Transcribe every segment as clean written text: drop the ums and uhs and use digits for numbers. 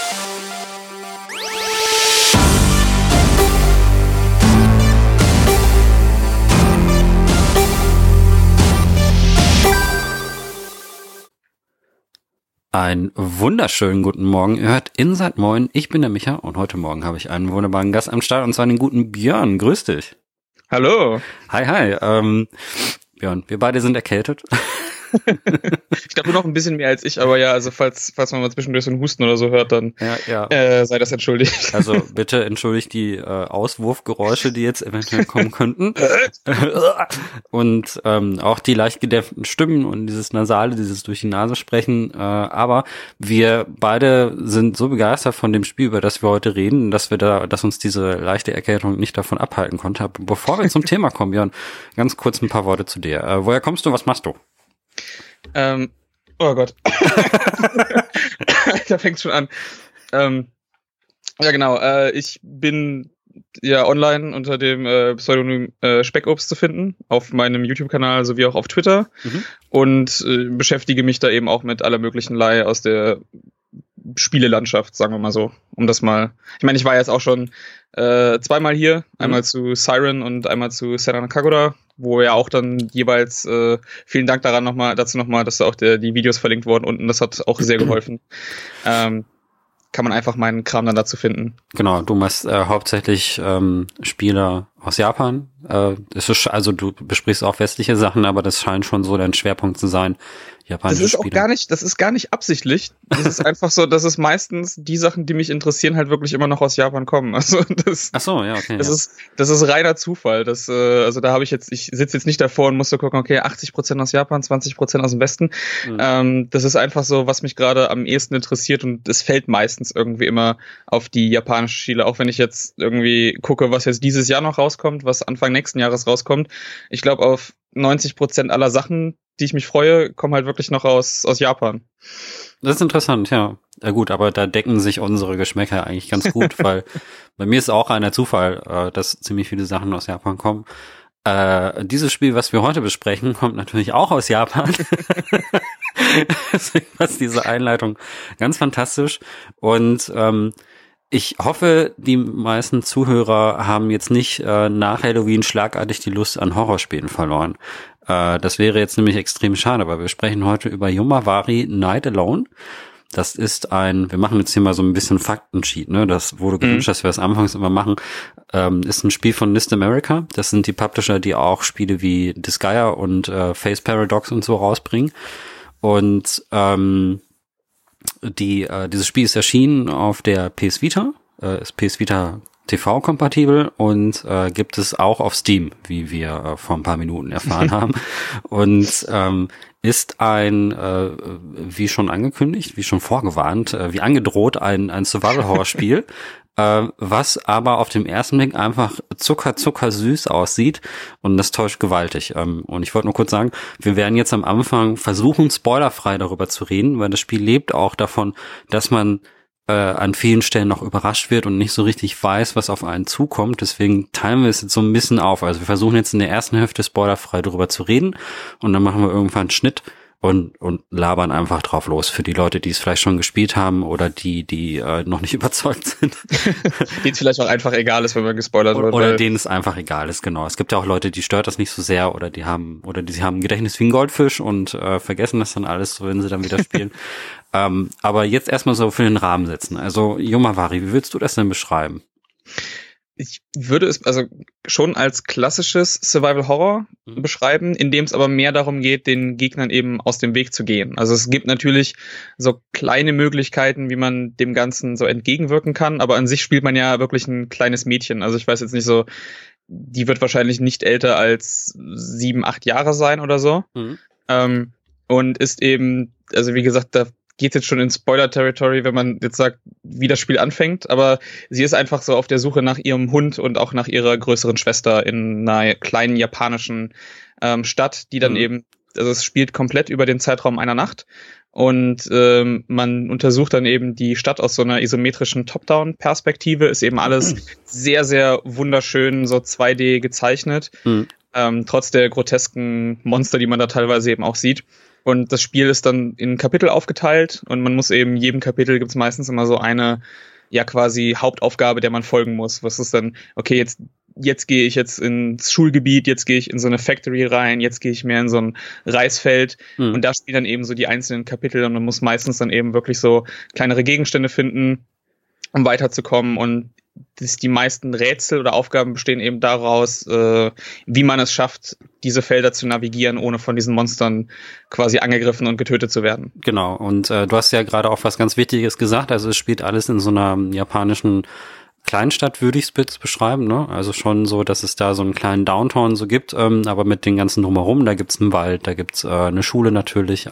Einen wunderschönen guten Morgen. Ihr hört Inside Moin. Ich bin der Micha und heute Morgen habe ich einen wunderbaren Gast am Start und zwar den guten Björn. Grüß dich. Hallo. Hi. Björn, wir beide sind erkältet. Ich glaube, du noch ein bisschen mehr als ich, aber ja, also falls man mal zwischendurch so einen Husten oder so hört, dann sei das entschuldigt. Also bitte entschuldigt die Auswurfgeräusche, die jetzt eventuell kommen könnten. Und auch die leicht gedämpften Stimmen und dieses Nasale, dieses durch die Nase sprechen. Aber wir beide sind so begeistert von dem Spiel, über das wir heute reden, dass uns diese leichte Erkältung nicht davon abhalten konnte. Aber bevor wir zum Thema kommen, Björn, ganz kurz ein paar Worte zu dir. Woher kommst du, was machst du? Oh Gott. Da fängt's schon an. Ja genau, ich bin ja online unter dem Pseudonym Speckobst zu finden, auf meinem YouTube-Kanal sowie auch auf Twitter und beschäftige mich da eben auch mit aller möglichen Lei aus der Spielelandschaft, sagen wir mal so. Ich meine, ich war jetzt auch schon zweimal hier, einmal zu Siren und einmal zu Senran Kagura, wo ja auch dann jeweils vielen Dank dazu nochmal, dass da auch die Videos verlinkt wurden unten. Das hat auch sehr geholfen. Kann man einfach meinen Kram dann dazu finden. Genau, du machst hauptsächlich Spiele aus Japan. Also du besprichst auch westliche Sachen, aber das scheint schon so dein Schwerpunkt zu sein. Japanische Spiele. Das ist gar nicht absichtlich. Das ist einfach so, dass es meistens die Sachen, die mich interessieren, halt wirklich immer noch aus Japan kommen. Also Ach so, ja, okay. Das ist reiner Zufall. Also da ich sitze jetzt nicht davor und muss so gucken, okay, 80% aus Japan, 20% aus dem Westen. Das ist einfach so, was mich gerade am ehesten interessiert und es fällt meistens irgendwie immer auf die japanische Schiele, auch wenn ich jetzt irgendwie gucke, was jetzt dieses Jahr noch rauskommt, was Anfang nächsten Jahres rauskommt. Ich glaube, auf 90% aller Sachen, die ich mich freue, kommen halt wirklich noch aus Japan. Das ist interessant, ja. Ja gut, aber da decken sich unsere Geschmäcker eigentlich ganz gut, weil bei mir ist auch einer Zufall, dass ziemlich viele Sachen aus Japan kommen. Dieses Spiel, was wir heute besprechen, kommt natürlich auch aus Japan. Deswegen ist diese Einleitung ganz fantastisch. Und ich hoffe, die meisten Zuhörer haben jetzt nicht nach Halloween schlagartig die Lust an Horrorspielen verloren. Das wäre jetzt nämlich extrem schade, weil wir sprechen heute über Yomawari Night Alone. Das ist wir machen jetzt hier mal so ein bisschen Faktensheet, ne? Das wurde gewünscht, dass wir das anfangs immer machen. Ist ein Spiel von Nist America. Das sind die Publisher, die auch Spiele wie Disgaea und Face Paradox und so rausbringen. Und dieses Spiel ist erschienen auf der PS Vita, ist PS Vita TV kompatibel und gibt es auch auf Steam, wie wir vor ein paar Minuten erfahren haben. Und ist wie schon angekündigt, wie schon vorgewarnt, wie angedroht, ein Survival-Horror-Spiel, was aber auf dem ersten Blick einfach zuckersüß aussieht und das täuscht gewaltig. Und ich wollte nur kurz sagen, wir werden jetzt am Anfang versuchen, spoilerfrei darüber zu reden, weil das Spiel lebt auch davon, dass man an vielen Stellen noch überrascht wird und nicht so richtig weiß, was auf einen zukommt. Deswegen teilen wir es jetzt so ein bisschen auf. Also wir versuchen jetzt in der ersten Hälfte spoilerfrei darüber zu reden und dann machen wir irgendwann einen Schnitt und labern einfach drauf los für die Leute, die es vielleicht schon gespielt haben oder die noch nicht überzeugt sind. Denen es vielleicht auch einfach egal ist, wenn man gespoilert wird. Oder denen es einfach egal ist, genau. Es gibt ja auch Leute, die stört das nicht so sehr oder sie haben ein Gedächtnis wie ein Goldfisch und vergessen das dann alles, wenn sie dann wieder spielen. Aber jetzt erstmal so für den Rahmen setzen. Also Yomawari, wie würdest du das denn beschreiben? Ich würde es also schon als klassisches Survival Horror beschreiben, in dem es aber mehr darum geht, den Gegnern eben aus dem Weg zu gehen. Also es gibt natürlich so kleine Möglichkeiten, wie man dem Ganzen so entgegenwirken kann, aber an sich spielt man ja wirklich ein kleines Mädchen. Also ich weiß jetzt nicht so, die wird wahrscheinlich nicht älter als 7, 8 Jahre sein oder so. Und ist eben, also wie gesagt, da geht jetzt schon in Spoiler-Territory, wenn man jetzt sagt, wie das Spiel anfängt, aber sie ist einfach so auf der Suche nach ihrem Hund und auch nach ihrer größeren Schwester in einer kleinen japanischen Stadt, die dann eben, also es spielt komplett über den Zeitraum einer Nacht und man untersucht dann eben die Stadt aus so einer isometrischen Top-Down-Perspektive, ist eben alles sehr, sehr wunderschön, so 2D gezeichnet, trotz der grotesken Monster, die man da teilweise eben auch sieht. Und das Spiel ist dann in Kapitel aufgeteilt und man muss eben, jedem Kapitel gibt's meistens immer so eine, ja quasi Hauptaufgabe, der man folgen muss. Was ist dann, okay, jetzt gehe ich jetzt ins Schulgebiet, jetzt gehe ich in so eine Factory rein, jetzt gehe ich mehr in so ein Reisfeld und da spielen dann eben so die einzelnen Kapitel und man muss meistens dann eben wirklich so kleinere Gegenstände finden, um weiterzukommen und die meisten Rätsel oder Aufgaben bestehen eben daraus, wie man es schafft, diese Felder zu navigieren, ohne von diesen Monstern quasi angegriffen und getötet zu werden. Genau, und du hast ja gerade auch was ganz Wichtiges gesagt, also es spielt alles in so einer japanischen Kleinstadt, würde ich es beschreiben, ne? Also schon so, dass es da so einen kleinen Downtown so gibt, aber mit den ganzen drumherum, da gibt's einen Wald, da gibt's eine Schule natürlich,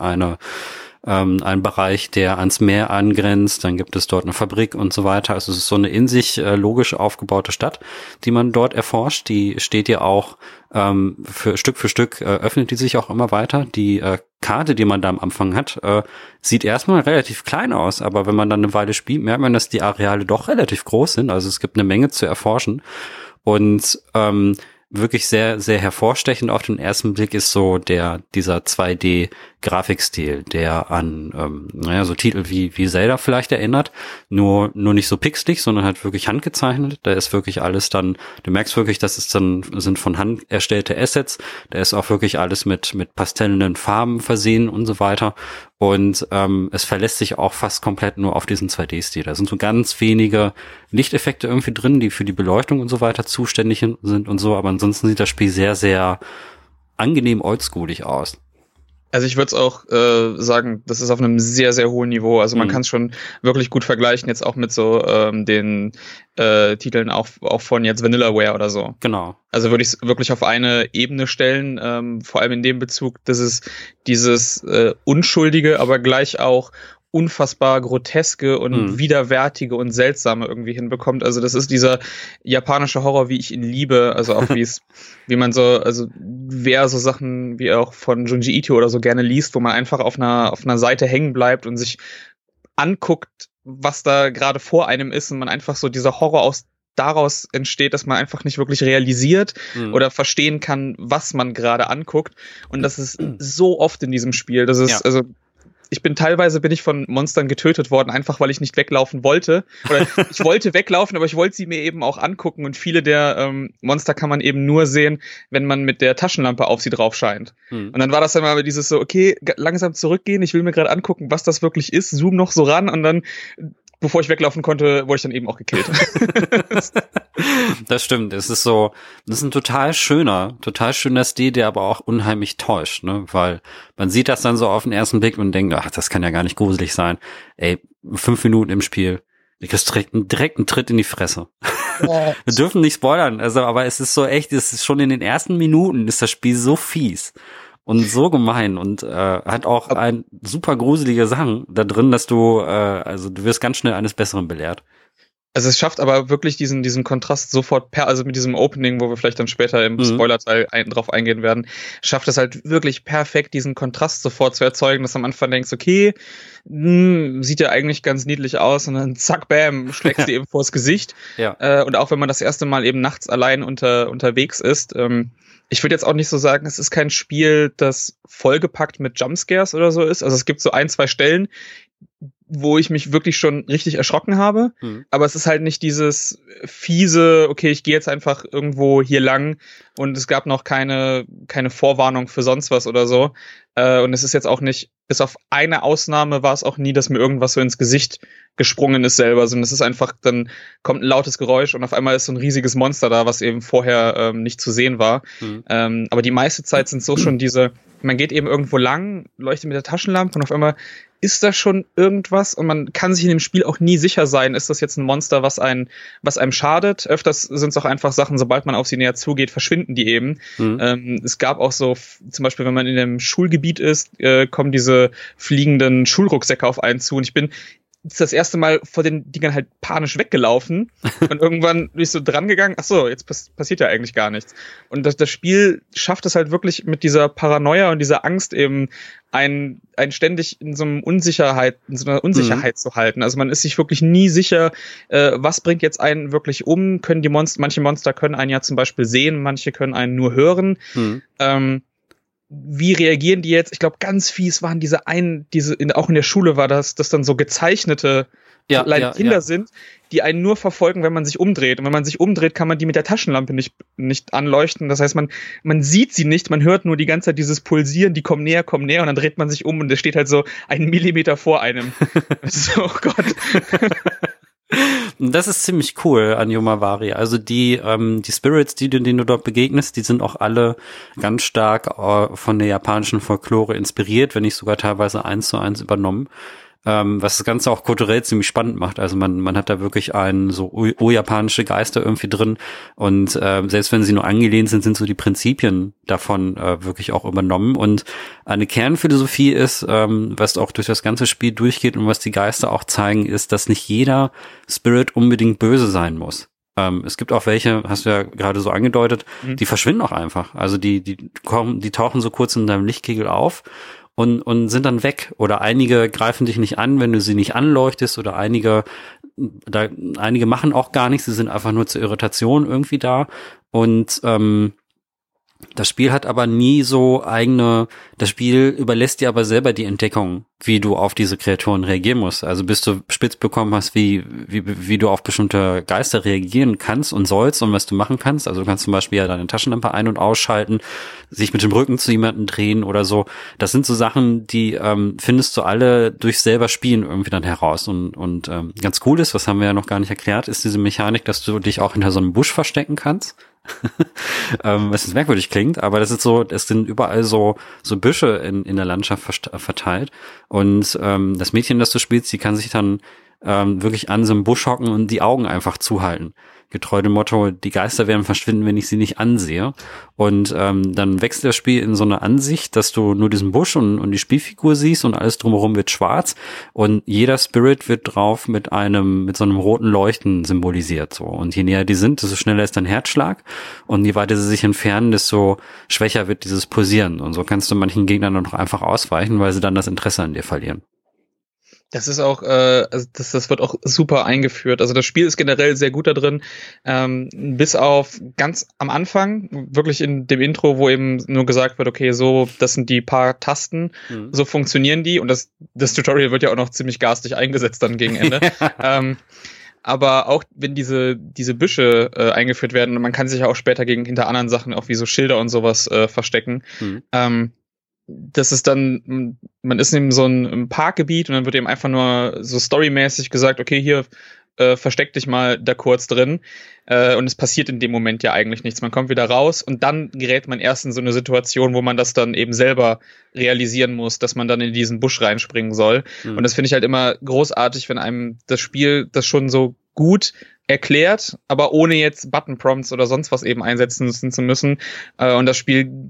ein Bereich, der ans Meer angrenzt, dann gibt es dort eine Fabrik und so weiter. Also es ist so eine in sich logisch aufgebaute Stadt, die man dort erforscht. Die steht ja auch für Stück öffnet die sich auch immer weiter. Die Karte, die man da am Anfang hat, sieht erstmal relativ klein aus, aber wenn man dann eine Weile spielt, merkt man, dass die Areale doch relativ groß sind. Also es gibt eine Menge zu erforschen und wirklich sehr, sehr hervorstechend auf den ersten Blick ist so dieser 2D-Grafikstil, der an so Titel wie Zelda vielleicht erinnert, nur nicht so pixelig, sondern halt wirklich handgezeichnet. Da ist wirklich alles dann, du merkst wirklich, dass es dann sind von Hand erstellte Assets, da ist auch wirklich alles mit pastellenden Farben versehen und so weiter. Und es verlässt sich auch fast komplett nur auf diesen 2D-Stil. Da sind so ganz wenige Lichteffekte irgendwie drin, die für die Beleuchtung und so weiter zuständig sind und so, aber ansonsten sieht das Spiel sehr, sehr angenehm oldschoolig aus. Also ich würde es auch sagen, das ist auf einem sehr, sehr hohen Niveau. Also man kann es schon wirklich gut vergleichen, jetzt auch mit so den Titeln auch von jetzt Vanillaware oder so. Genau. Also würde ich es wirklich auf eine Ebene stellen, vor allem in dem Bezug, dass es dieses unschuldige, aber gleich auch unfassbar groteske und widerwärtige und seltsame irgendwie hinbekommt. Also das ist dieser japanische Horror, wie ich ihn liebe. Also auch wie man so, also wer so Sachen wie auch von Junji Ito oder so gerne liest, wo man einfach auf einer Seite hängen bleibt und sich anguckt, was da gerade vor einem ist und man einfach so dieser Horror daraus entsteht, dass man einfach nicht wirklich realisiert oder verstehen kann, was man gerade anguckt. Und das ist so oft in diesem Spiel. Das ist, also teilweise bin ich von Monstern getötet worden, einfach weil ich nicht weglaufen wollte. Oder ich wollte weglaufen, aber ich wollte sie mir eben auch angucken. Und viele der Monster kann man eben nur sehen, wenn man mit der Taschenlampe auf sie drauf scheint. Und dann war das dann mal dieses so, okay, langsam zurückgehen, ich will mir gerade angucken, was das wirklich ist, zoom noch so ran und dann, bevor ich weglaufen konnte, wurde ich dann eben auch gekillt. Das stimmt, das ist ein total schöner Stil, der aber auch unheimlich täuscht, ne, weil man sieht das dann so auf den ersten Blick und denkt, ach, das kann ja gar nicht gruselig sein. Ey, 5 Minuten im Spiel, du kriegst direkt einen Tritt in die Fresse. Wir dürfen nicht spoilern, also, aber es ist so echt, es ist schon in den ersten Minuten ist das Spiel so fies und so gemein und hat auch ein super gruselige Sachen da drin, dass du wirst ganz schnell eines Besseren belehrt. Also es schafft aber wirklich diesen Kontrast sofort also mit diesem Opening, wo wir vielleicht dann später im Spoiler-Teil drauf eingehen werden, schafft es halt wirklich perfekt, diesen Kontrast sofort zu erzeugen, dass du am Anfang denkst, okay, sieht ja eigentlich ganz niedlich aus und dann zack, bam, schlägst du eben vors Gesicht. Ja. Und auch wenn man das erste Mal eben nachts allein unterwegs ist, ich würde jetzt auch nicht so sagen, es ist kein Spiel, das vollgepackt mit Jumpscares oder so ist. Also es gibt so 1-2 Stellen, wo ich mich wirklich schon richtig erschrocken habe. Aber es ist halt nicht dieses fiese, okay, ich gehe jetzt einfach irgendwo hier lang und es gab noch keine Vorwarnung für sonst was oder so. Und es ist jetzt auch nicht, bis auf eine Ausnahme war es auch nie, dass mir irgendwas so ins Gesicht gesprungen ist selber, sondern es ist einfach, dann kommt ein lautes Geräusch und auf einmal ist so ein riesiges Monster da, was eben vorher nicht zu sehen war. Aber die meiste Zeit sind so schon man geht eben irgendwo lang, leuchtet mit der Taschenlampe und auf einmal ist da schon irgendwas und man kann sich in dem Spiel auch nie sicher sein, ist das jetzt ein Monster, was einem schadet. Öfters sind es auch einfach Sachen, sobald man auf sie näher zugeht, verschwinden die eben. Es gab auch so, zum Beispiel, wenn man in einem Schulgebiet ist, kommen diese fliegenden Schulrucksäcke auf einen zu und ich bin das erste Mal vor den Dingern halt panisch weggelaufen und irgendwann bin ich so dran gegangen, ach so, jetzt passiert ja eigentlich gar nichts. Und das Spiel schafft es halt wirklich mit dieser Paranoia und dieser Angst eben einen ständig in so einer Unsicherheit zu halten. Also man ist sich wirklich nie sicher, was bringt jetzt einen wirklich um, manche Monster können einen ja zum Beispiel sehen, manche können einen nur hören. wie reagieren die jetzt? Ich glaube, ganz fies waren auch in der Schule war das dann so gezeichnete kleine Kinder sind, die einen nur verfolgen, wenn man sich umdreht. Und wenn man sich umdreht, kann man die mit der Taschenlampe nicht anleuchten. Das heißt, man sieht sie nicht, man hört nur die ganze Zeit dieses Pulsieren, die kommen näher, und dann dreht man sich um und es steht halt so 1 Millimeter vor einem. So, oh Gott. Das ist ziemlich cool an Yomavari. Also die Spirits, denen du dort begegnest, die sind auch alle ganz stark von der japanischen Folklore inspiriert, wenn nicht sogar teilweise 1:1 übernommen. Was das Ganze auch kulturell ziemlich spannend macht. Also man hat da wirklich einen so japanische Geister irgendwie drin und selbst wenn sie nur angelehnt sind, sind so die Prinzipien davon wirklich auch übernommen. Und eine Kernphilosophie ist, was auch durch das ganze Spiel durchgeht und was die Geister auch zeigen, ist, dass nicht jeder Spirit unbedingt böse sein muss. Es gibt auch welche, hast du ja gerade so angedeutet, die verschwinden auch einfach. Also die tauchen so kurz in deinem Lichtkegel auf und sind dann weg. Oder einige greifen dich nicht an, wenn du sie nicht anleuchtest, oder einige machen auch gar nichts, sie sind einfach nur zur Irritation irgendwie da. Und das Spiel hat aber nie so das Spiel überlässt dir aber selber die Entdeckung, wie du auf diese Kreaturen reagieren musst. Also bis du spitz bekommen hast, wie du auf bestimmte Geister reagieren kannst und sollst und was du machen kannst. Also du kannst zum Beispiel ja deine Taschenlampe ein- und ausschalten, sich mit dem Rücken zu jemandem drehen oder so. Das sind so Sachen, die findest du alle durch selber Spielen irgendwie dann heraus. Und ganz cool ist, was haben wir ja noch gar nicht erklärt, ist diese Mechanik, dass du dich auch hinter so einem Busch verstecken kannst. Was jetzt merkwürdig klingt, aber das ist so, es sind überall so Büsche in der Landschaft verteilt und das Mädchen, das du spielst, die kann sich dann wirklich an so einem Busch hocken und die Augen einfach zuhalten. Getreu dem Motto, die Geister werden verschwinden, wenn ich sie nicht ansehe. Und dann wechselt das Spiel in so eine Ansicht, dass du nur diesen Busch und die Spielfigur siehst und alles drumherum wird schwarz. Und jeder Spirit wird drauf mit so einem roten Leuchten symbolisiert. So. Und je näher die sind, desto schneller ist dein Herzschlag. Und je weiter sie sich entfernen, desto schwächer wird dieses Pulsieren. Und so kannst du manchen Gegnern noch einfach ausweichen, weil sie dann das Interesse an dir verlieren. Das ist auch, das wird auch super eingeführt. Also das Spiel ist generell sehr gut da drin, bis auf ganz am Anfang, wirklich in dem Intro, wo eben nur gesagt wird, okay, so, das sind die paar Tasten, so funktionieren die, und das Tutorial wird ja auch noch ziemlich garstig eingesetzt dann gegen Ende. Aber auch wenn diese Büsche eingeführt werden, und man kann sich ja auch später hinter anderen Sachen auch wie so Schilder und sowas verstecken, das ist dann, man ist in so einem Parkgebiet und dann wird eben einfach nur so storymäßig gesagt, okay, hier versteck dich mal da kurz drin, und es passiert in dem Moment ja eigentlich nichts. Man kommt wieder raus und dann gerät man erst in so eine Situation, wo man das dann eben selber realisieren muss, dass man dann in diesen Busch reinspringen soll. Und das finde ich halt immer großartig, wenn einem das Spiel das schon so gut erklärt, aber ohne jetzt Button-Prompts oder sonst was eben einsetzen zu müssen. Und das Spiel,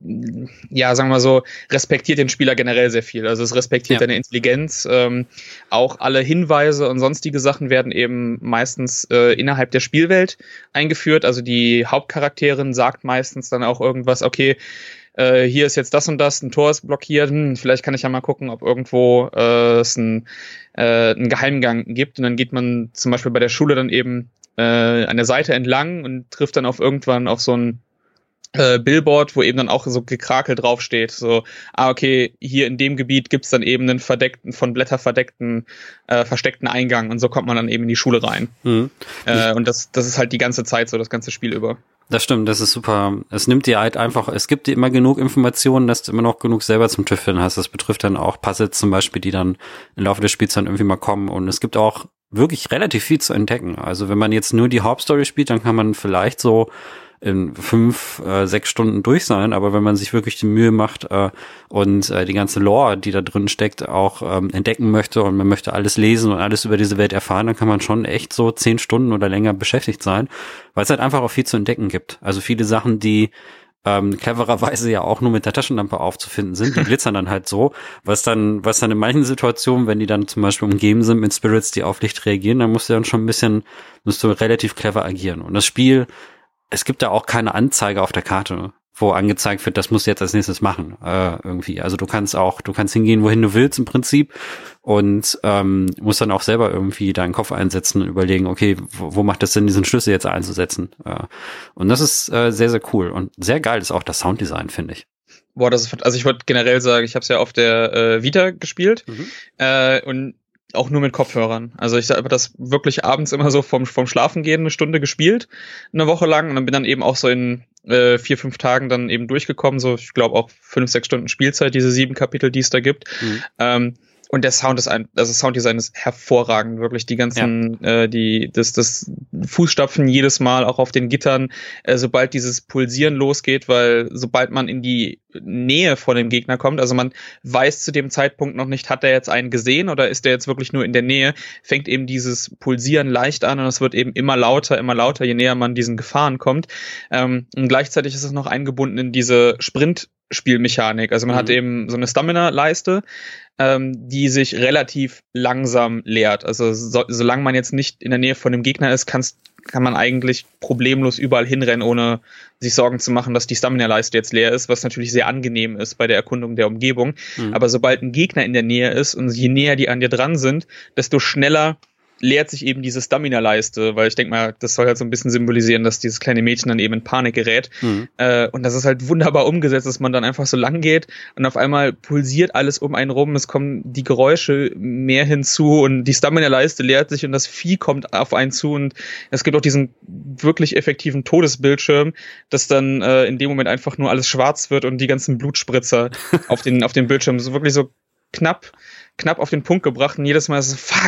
ja, sagen wir mal so, respektiert den Spieler generell sehr viel. Also es respektiert deine Intelligenz. Auch alle Hinweise und sonstige Sachen werden eben meistens innerhalb der Spielwelt eingeführt. Also die Hauptcharakterin sagt meistens dann auch irgendwas, okay, hier ist jetzt das und das, ein Tor ist blockiert, vielleicht kann ich ja mal gucken, ob irgendwo es einen Geheimgang gibt, und dann geht man zum Beispiel bei der Schule dann eben an der Seite entlang und trifft dann irgendwann auf so ein Billboard, wo eben dann auch so Gekrakel draufsteht, so, okay, hier in dem Gebiet gibt's dann eben einen von Blätter versteckten Eingang, und so kommt man dann eben in die Schule rein. Und das ist halt die ganze Zeit so, das ganze Spiel über. Das stimmt, das ist super. Es nimmt dir halt einfach, es gibt dir immer genug Informationen, dass du immer noch genug selber zum Tüfteln hast. Das betrifft dann auch Puzzles zum Beispiel, die dann im Laufe des Spiels dann irgendwie mal kommen. Und es gibt auch wirklich relativ viel zu entdecken. Also wenn man jetzt nur die Hauptstory spielt, dann kann man vielleicht so in 5, 6 Stunden durch sein, aber wenn man sich wirklich die Mühe macht und die ganze Lore, die da drin steckt, auch entdecken möchte, und man möchte alles lesen und alles über diese Welt erfahren, dann kann man schon echt so 10 Stunden oder länger beschäftigt sein, weil es halt einfach auch viel zu entdecken gibt. Also viele Sachen, die clevererweise ja auch nur mit der Taschenlampe aufzufinden sind, die glitzern dann halt so, was dann in manchen Situationen, wenn die dann zum Beispiel umgeben sind mit Spirits, die auf Licht reagieren, dann musst du relativ clever agieren. Und das Spiel, es gibt da auch keine Anzeige auf der Karte, wo angezeigt wird, das musst du jetzt als nächstes machen, irgendwie. Also du kannst hingehen, wohin du willst im Prinzip, und musst dann auch selber irgendwie deinen Kopf einsetzen und überlegen, okay, wo macht es Sinn, diesen Schlüssel jetzt einzusetzen? Und das ist sehr, sehr cool. Und sehr geil ist auch das Sounddesign, finde ich. Boah, also ich würde generell sagen, ich habe es ja auf der Vita gespielt und auch nur mit Kopfhörern. Also ich habe das wirklich abends immer so vom Schlafengehen eine Stunde gespielt, eine Woche lang, und dann bin dann eben auch so in 4-5 Tagen dann eben durchgekommen, so ich glaube auch 5-6 Stunden Spielzeit, diese 7 Kapitel, die es da gibt. Und der Sound Sounddesign ist hervorragend, wirklich die ganzen, das Fußstapfen jedes Mal auch auf den Gittern, sobald dieses Pulsieren losgeht, weil sobald man in die Nähe von dem Gegner kommt, also man weiß zu dem Zeitpunkt noch nicht, hat er jetzt einen gesehen oder ist er jetzt wirklich nur in der Nähe, fängt eben dieses Pulsieren leicht an und es wird eben immer lauter, je näher man diesen Gefahren kommt. Und gleichzeitig ist es noch eingebunden in diese Sprint-Spielmechanik. Also man hat eben so eine Stamina-Leiste, die sich relativ langsam leert. Also solange man jetzt nicht in der Nähe von dem Gegner ist, kann man eigentlich problemlos überall hinrennen, ohne sich Sorgen zu machen, dass die Stamina-Leiste jetzt leer ist, was natürlich sehr angenehm ist bei der Erkundung der Umgebung. Aber sobald ein Gegner in der Nähe ist und je näher die an dir dran sind, desto schneller leert sich eben diese Stamina-Leiste, weil ich denke mal, das soll halt so ein bisschen symbolisieren, dass dieses kleine Mädchen dann eben in Panik gerät. Und das ist halt wunderbar umgesetzt, dass man dann einfach so lang geht und auf einmal pulsiert alles um einen rum, es kommen die Geräusche mehr hinzu und die Stamina-Leiste leert sich und das Vieh kommt auf einen zu und es gibt auch diesen wirklich effektiven Todesbildschirm, dass dann in dem Moment einfach nur alles schwarz wird und die ganzen Blutspritzer auf den Bildschirm so wirklich so knapp auf den Punkt gebracht und jedes Mal so, fuck.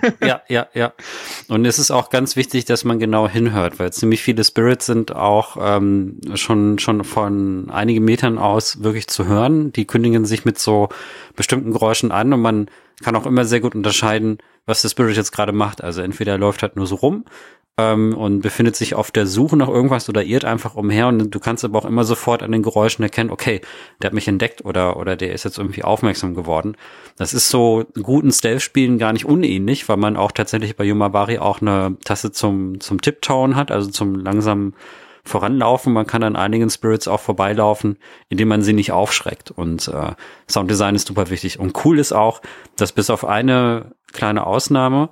Ja. Und es ist auch ganz wichtig, dass man genau hinhört, weil ziemlich viele Spirits sind auch schon von einigen Metern aus wirklich zu hören. Die kündigen sich mit so bestimmten Geräuschen an und man kann auch immer sehr gut unterscheiden, was der Spirit jetzt gerade macht. Also entweder er läuft halt nur so rum und befindet sich auf der Suche nach irgendwas oder irrt einfach umher und du kannst aber auch immer sofort an den Geräuschen erkennen, okay, der hat mich entdeckt oder der ist jetzt irgendwie aufmerksam geworden. Das ist so guten Stealth-Spielen gar nicht unähnlich, weil man auch tatsächlich bei Yumabari auch eine Taste zum Tiptoen hat, also zum langsamen Voranlaufen. Man kann an einigen Spirits auch vorbeilaufen, indem man sie nicht aufschreckt. Und Sounddesign ist super wichtig. Und cool ist auch, dass bis auf eine kleine Ausnahme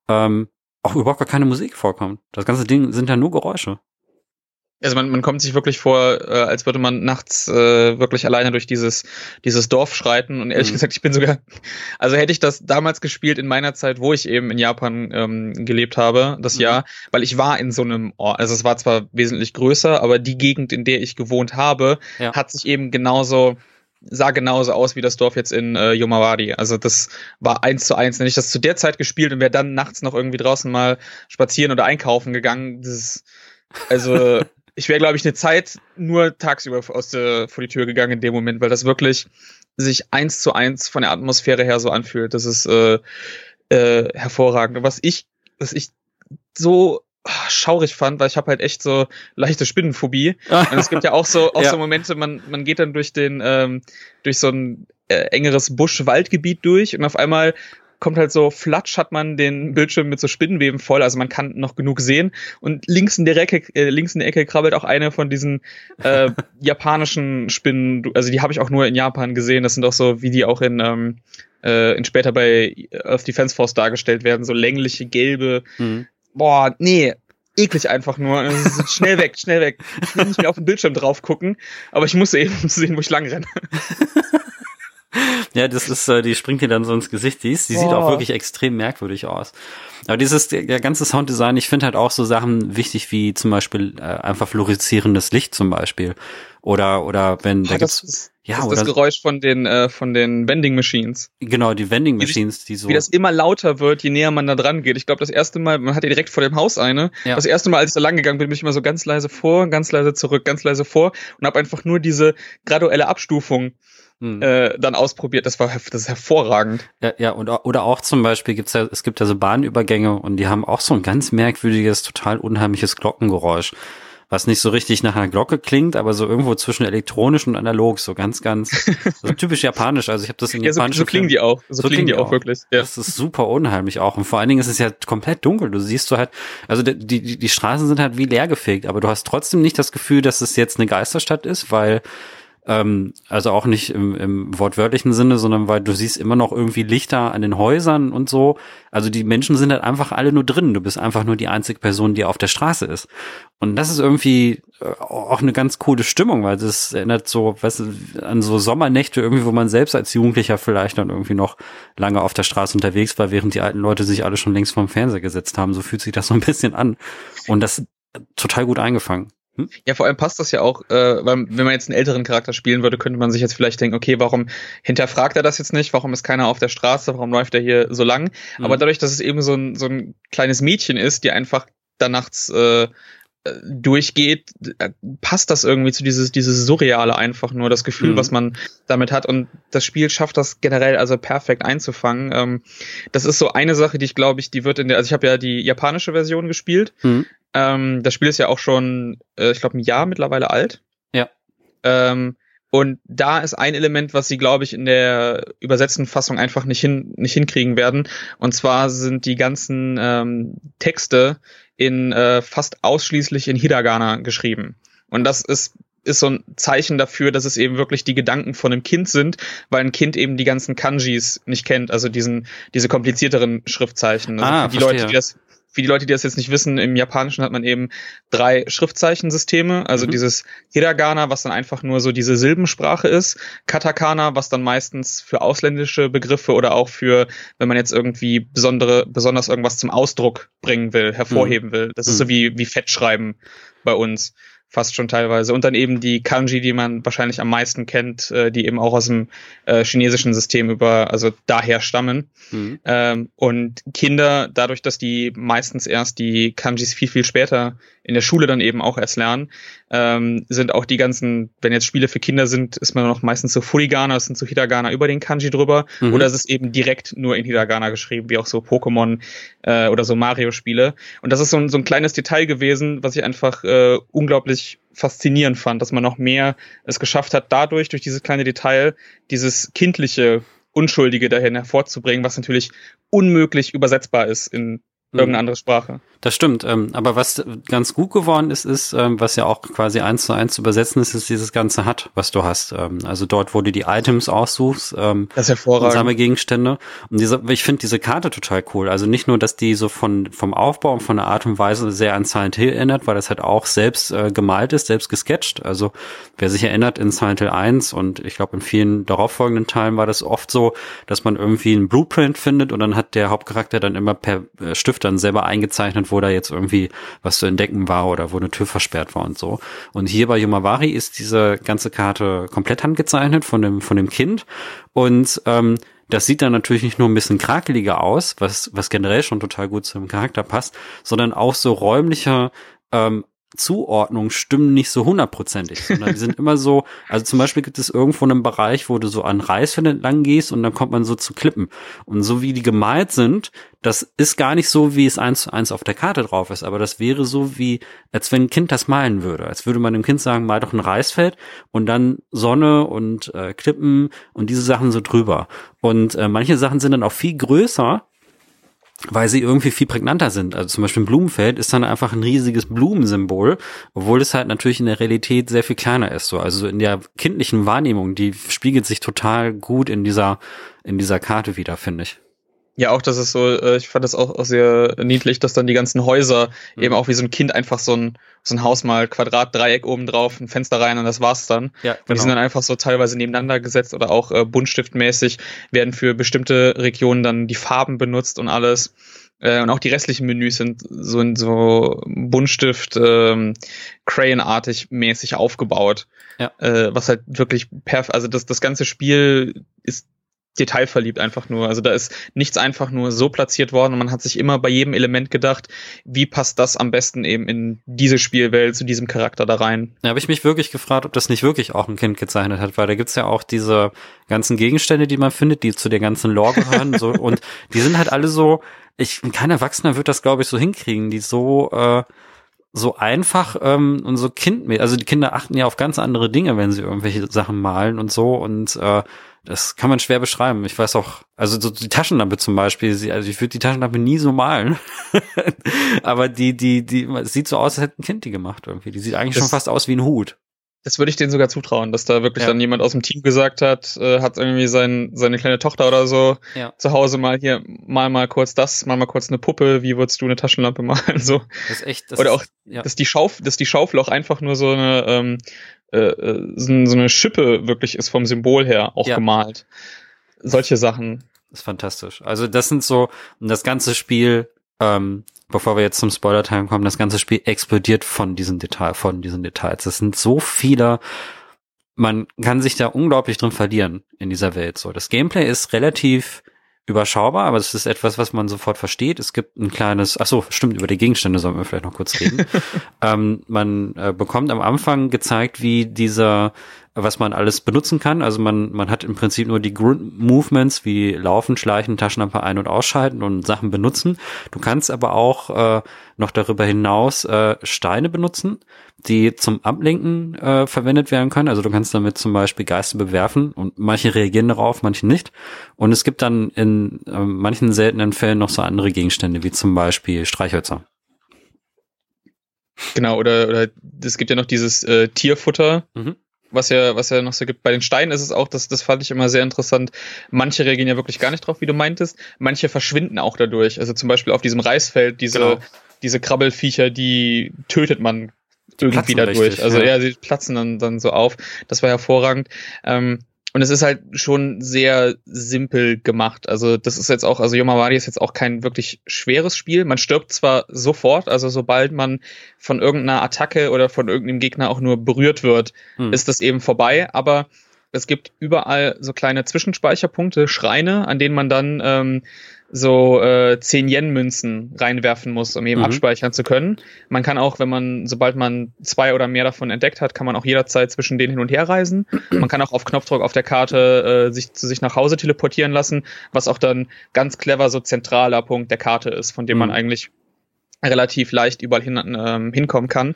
auch überhaupt gar keine Musik vorkommt. Das ganze Ding sind ja nur Geräusche. Also man kommt sich wirklich vor, als würde man nachts wirklich alleine durch dieses Dorf schreiten. Und ehrlich gesagt, also hätte ich das damals gespielt in meiner Zeit, wo ich eben in Japan gelebt habe, das Jahr, weil ich war in so einem Ort, also es war zwar wesentlich größer, aber die Gegend, in der ich gewohnt habe, hat sich eben sah genauso aus wie das Dorf jetzt in Yomawari. Also das war 1:1. Wenn ich das zu der Zeit gespielt und wäre dann nachts noch irgendwie draußen mal spazieren oder einkaufen gegangen, ich wäre, glaube ich, eine Zeit nur tagsüber vor die Tür gegangen in dem Moment, weil das wirklich sich 1:1 von der Atmosphäre her so anfühlt. Das ist hervorragend. Und was ich so schaurig fand, weil ich habe halt echt so leichte Spinnenphobie. Und es gibt ja auch so Momente, man geht dann durch so ein engeres Busch-Waldgebiet durch und auf einmal kommt halt so flatsch, hat man den Bildschirm mit so Spinnenweben voll, also man kann noch genug sehen und links in der Ecke krabbelt auch eine von diesen japanischen Spinnen, also die habe ich auch nur in Japan gesehen, das sind auch so, wie die auch in später bei Earth Defense Force dargestellt werden, so längliche, gelbe, boah, nee, eklig einfach nur, schnell weg. Ich will nicht mehr auf den Bildschirm drauf gucken, aber ich muss eben sehen, wo ich lang renne. Ja, das ist, die springt dir dann so ins Gesicht, die sieht auch wirklich extrem merkwürdig aus. Aber der ganze Sounddesign, ich finde halt auch so Sachen wichtig, wie zum Beispiel einfach fluoreszierendes Licht zum Beispiel. Oder wenn da gibt's das Geräusch von den Vending Machines. Genau, die Vending Machines, die so. Wie das immer lauter wird, je näher man da dran geht. Ich glaube, das erste Mal, man hat ja direkt vor dem Haus eine. Ja. Das erste Mal, als ich da lang gegangen bin, bin ich immer so ganz leise vor, ganz leise zurück, ganz leise vor und habe einfach nur diese graduelle Abstufung dann ausprobiert. Das ist hervorragend. Ja, oder auch zum Beispiel es gibt ja so Bahnübergänge und die haben auch so ein ganz merkwürdiges, total unheimliches Glockengeräusch, was nicht so richtig nach einer Glocke klingt, aber so irgendwo zwischen elektronisch und analog, so ganz, so typisch japanisch. Also ich habe das in japanischen so klingen die auch. So klingen die auch wirklich. Ja. Das ist super unheimlich auch. Und vor allen Dingen ist es ja komplett dunkel. Du siehst halt, also die Straßen sind halt wie leergefegt, aber du hast trotzdem nicht das Gefühl, dass es jetzt eine Geisterstadt ist, weil Also auch nicht im wortwörtlichen Sinne, sondern weil du siehst immer noch irgendwie Lichter an den Häusern und so. Also die Menschen sind halt einfach alle nur drin. Du bist einfach nur die einzige Person, die auf der Straße ist. Und das ist irgendwie auch eine ganz coole Stimmung, weil das erinnert so, weißt du, an so Sommernächte irgendwie, wo man selbst als Jugendlicher vielleicht dann irgendwie noch lange auf der Straße unterwegs war, während die alten Leute sich alle schon längst vorm Fernseher gesetzt haben. So fühlt sich das so ein bisschen an. Und das total gut eingefangen. Ja, vor allem passt das ja auch, weil wenn man jetzt einen älteren Charakter spielen würde, könnte man sich jetzt vielleicht denken, okay, warum hinterfragt er das jetzt nicht? Warum ist keiner auf der Straße? Warum läuft er hier so lang? Aber dadurch, dass es eben so ein kleines Mädchen ist, die einfach da nachts durchgeht, passt das irgendwie zu dieses Surreale einfach nur, das Gefühl, was man damit hat. Und das Spiel schafft das generell also perfekt einzufangen. Das ist so eine Sache, die ich glaube, die wird also ich habe ja die japanische Version gespielt. Das Spiel ist ja auch schon, ich glaube, ein Jahr mittlerweile alt. Ja. Und da ist ein Element, was sie, glaube ich, in der übersetzten Fassung einfach nicht hinkriegen werden. Und zwar sind die ganzen Texte fast ausschließlich in Hiragana geschrieben. Und das ist so ein Zeichen dafür, dass es eben wirklich die Gedanken von einem Kind sind, weil ein Kind eben die ganzen Kanjis nicht kennt, also diese komplizierteren Schriftzeichen. Also für die Leute, die das jetzt nicht wissen, im Japanischen hat man eben 3 Schriftzeichensysteme, also dieses Hiragana, was dann einfach nur so diese Silbensprache ist, Katakana, was dann meistens für ausländische Begriffe oder auch für, wenn man jetzt irgendwie besonders irgendwas zum Ausdruck bringen will, hervorheben will. Das ist so wie Fettschreiben bei uns. Fast schon teilweise. Und dann eben die Kanji, die man wahrscheinlich am meisten kennt, die eben auch aus dem chinesischen System also daher stammen. Und Kinder, dadurch, dass die meistens erst die Kanjis viel, viel später in der Schule dann eben auch erst lernen, sind auch die ganzen, wenn jetzt Spiele für Kinder sind, ist man noch meistens so Furigana, das sind so Hiragana über den Kanji drüber, oder es ist eben direkt nur in Hiragana geschrieben, wie auch so Pokémon oder so Mario-Spiele. Und das ist so ein kleines Detail gewesen, was ich einfach unglaublich faszinierend fand, dass man noch mehr es geschafft hat, durch dieses kleine Detail, dieses kindliche, Unschuldige dahin hervorzubringen, was natürlich unmöglich übersetzbar ist in irgendeine andere Sprache. Das stimmt, aber was ganz gut geworden ist, was ja auch quasi 1:1 zu übersetzen ist dieses ganze HUD, was du hast. Also dort, wo du die Items aussuchst, das ist hervorragend. Und Sammelgegenstände. Und ich finde diese Karte total cool. Also nicht nur, dass die so vom Aufbau und von der Art und Weise sehr an Silent Hill erinnert, weil das halt auch selbst gemalt ist, selbst gesketcht. Also wer sich erinnert, in Silent Hill 1 und ich glaube in vielen darauffolgenden Teilen war das oft so, dass man irgendwie einen Blueprint findet und dann hat der Hauptcharakter dann immer per Stift dann selber eingezeichnet, wo da jetzt irgendwie was zu entdecken war oder wo eine Tür versperrt war und so. Und hier bei Yomawari ist diese ganze Karte komplett handgezeichnet von dem Kind und das sieht dann natürlich nicht nur ein bisschen krakeliger aus, was generell schon total gut zum Charakter passt, sondern auch so räumliche Zuordnungen stimmen nicht so 100%ig, sondern die sind immer so, also zum Beispiel gibt es irgendwo einen Bereich, wo du so an Reisfeldern entlang gehst und dann kommt man so zu Klippen. Und so wie die gemalt sind, das ist gar nicht so, wie es 1:1 auf der Karte drauf ist, aber das wäre so wie, als wenn ein Kind das malen würde. Als würde man dem Kind sagen, mal doch ein Reisfeld und dann Sonne und Klippen und diese Sachen so drüber. Und manche Sachen sind dann auch viel größer, weil sie irgendwie viel prägnanter sind. Also zum Beispiel ein Blumenfeld ist dann einfach ein riesiges Blumensymbol, obwohl es halt natürlich in der Realität sehr viel kleiner ist. So, also in der kindlichen Wahrnehmung, die spiegelt sich total gut in dieser Karte wieder, finde ich. Ja, auch das ist so, ich fand das auch sehr niedlich, dass dann die ganzen Häuser eben auch wie so ein Kind einfach so ein Haus mal Quadrat, Dreieck oben drauf, ein Fenster rein und das war's dann. Ja, genau. Und die sind dann einfach so teilweise nebeneinander gesetzt oder auch buntstiftmäßig werden für bestimmte Regionen dann die Farben benutzt und alles. Und auch die restlichen Menüs sind so Buntstift, Crayon-artig mäßig aufgebaut. Ja. Was halt wirklich also das ganze Spiel ist detailverliebt einfach nur. Also da ist nichts einfach nur so platziert worden und man hat sich immer bei jedem Element gedacht, wie passt das am besten eben in diese Spielwelt, zu diesem Charakter da rein. Da habe ich mich wirklich gefragt, ob das nicht wirklich auch ein Kind gezeichnet hat, weil da gibt's ja auch diese ganzen Gegenstände, die man findet, die zu der ganzen Lore gehören so, und die sind halt alle so, kein Erwachsener wird das, glaube ich, so hinkriegen, die so einfach und so kindmäßig, also die Kinder achten ja auf ganz andere Dinge, wenn sie irgendwelche Sachen malen und so und das kann man schwer beschreiben. Ich weiß auch, also so die Taschenlampe zum Beispiel, also ich würde die Taschenlampe nie so malen, aber die es sieht so aus, als hätte ein Kind die gemacht irgendwie. Die sieht eigentlich schon fast aus wie ein Hut. Das würde ich denen sogar zutrauen, dass da wirklich dann jemand aus dem Team gesagt hat, hat irgendwie seine kleine Tochter oder so zu Hause mal hier, mal kurz eine Puppe, wie würdest du eine Taschenlampe malen, so. Das ist echt, oder auch, dass die Schaufel auch einfach nur so eine Schippe wirklich ist vom Symbol her auch gemalt. Solche Sachen. Das ist fantastisch. Also das sind so, das ganze Spiel, bevor wir jetzt zum Spoiler-Time kommen, das ganze Spiel explodiert von diesen Details. Das sind so viele, man kann sich da unglaublich drin verlieren in dieser Welt. So, das Gameplay ist relativ überschaubar, aber es ist etwas, was man sofort versteht. Es gibt ein kleines, über die Gegenstände sollen wir vielleicht noch kurz reden. Man bekommt am Anfang gezeigt, was man alles benutzen kann. Also man hat im Prinzip nur die Grundmovements wie Laufen, Schleichen, Taschenlampe ein- und ausschalten und Sachen benutzen. Du kannst aber auch noch darüber hinaus Steine benutzen, die zum Ablenken verwendet werden können. Also du kannst damit zum Beispiel Geister bewerfen und manche reagieren darauf, manche nicht. Und es gibt dann in manchen seltenen Fällen noch so andere Gegenstände, wie zum Beispiel Streichhölzer. Genau, oder es gibt ja noch dieses Tierfutter, was ja noch so gibt. Bei den Steinen ist es auch, das fand ich immer sehr interessant. Manche reagieren ja wirklich gar nicht drauf, wie du meintest. Manche verschwinden auch dadurch. Also zum Beispiel auf diesem Reisfeld, diese Krabbelfiecher, die tötet man irgendwie dadurch. Richtig, also sie platzen dann so auf. Das war hervorragend. Und es ist halt schon sehr simpel gemacht. Also das ist jetzt auch, Yomawari ist jetzt auch kein wirklich schweres Spiel. Man stirbt zwar sofort, also sobald man von irgendeiner Attacke oder von irgendeinem Gegner auch nur berührt wird, ist das eben vorbei. Aber es gibt überall so kleine Zwischenspeicherpunkte, Schreine, an denen man dann 10-Yen-Münzen reinwerfen muss, um eben abspeichern zu können. Man kann auch, sobald man 2 oder mehr davon entdeckt hat, kann man auch jederzeit zwischen denen hin und her reisen. Man kann auch auf Knopfdruck auf der Karte sich nach Hause teleportieren lassen, was auch dann ganz clever so zentraler Punkt der Karte ist, von dem man eigentlich relativ leicht überall hinkommen kann.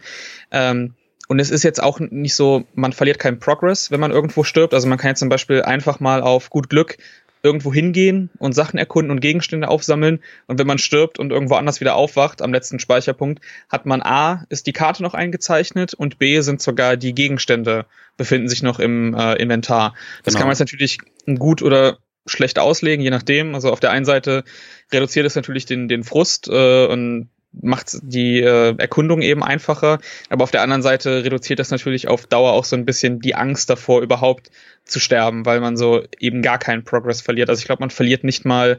Und es ist jetzt auch nicht so, man verliert keinen Progress, wenn man irgendwo stirbt. Also man kann jetzt zum Beispiel einfach mal auf gut Glück irgendwo hingehen und Sachen erkunden und Gegenstände aufsammeln. Und wenn man stirbt und irgendwo anders wieder aufwacht, am letzten Speicherpunkt, hat man A, ist die Karte noch eingezeichnet und B, sind sogar die Gegenstände, befinden sich noch im Inventar. Das kann man jetzt natürlich gut oder schlecht auslegen, je nachdem. Also auf der einen Seite reduziert es natürlich den Frust und macht die Erkundung eben einfacher, aber auf der anderen Seite reduziert das natürlich auf Dauer auch so ein bisschen die Angst davor, überhaupt zu sterben, weil man so eben gar keinen Progress verliert. Also ich glaube, man verliert nicht mal,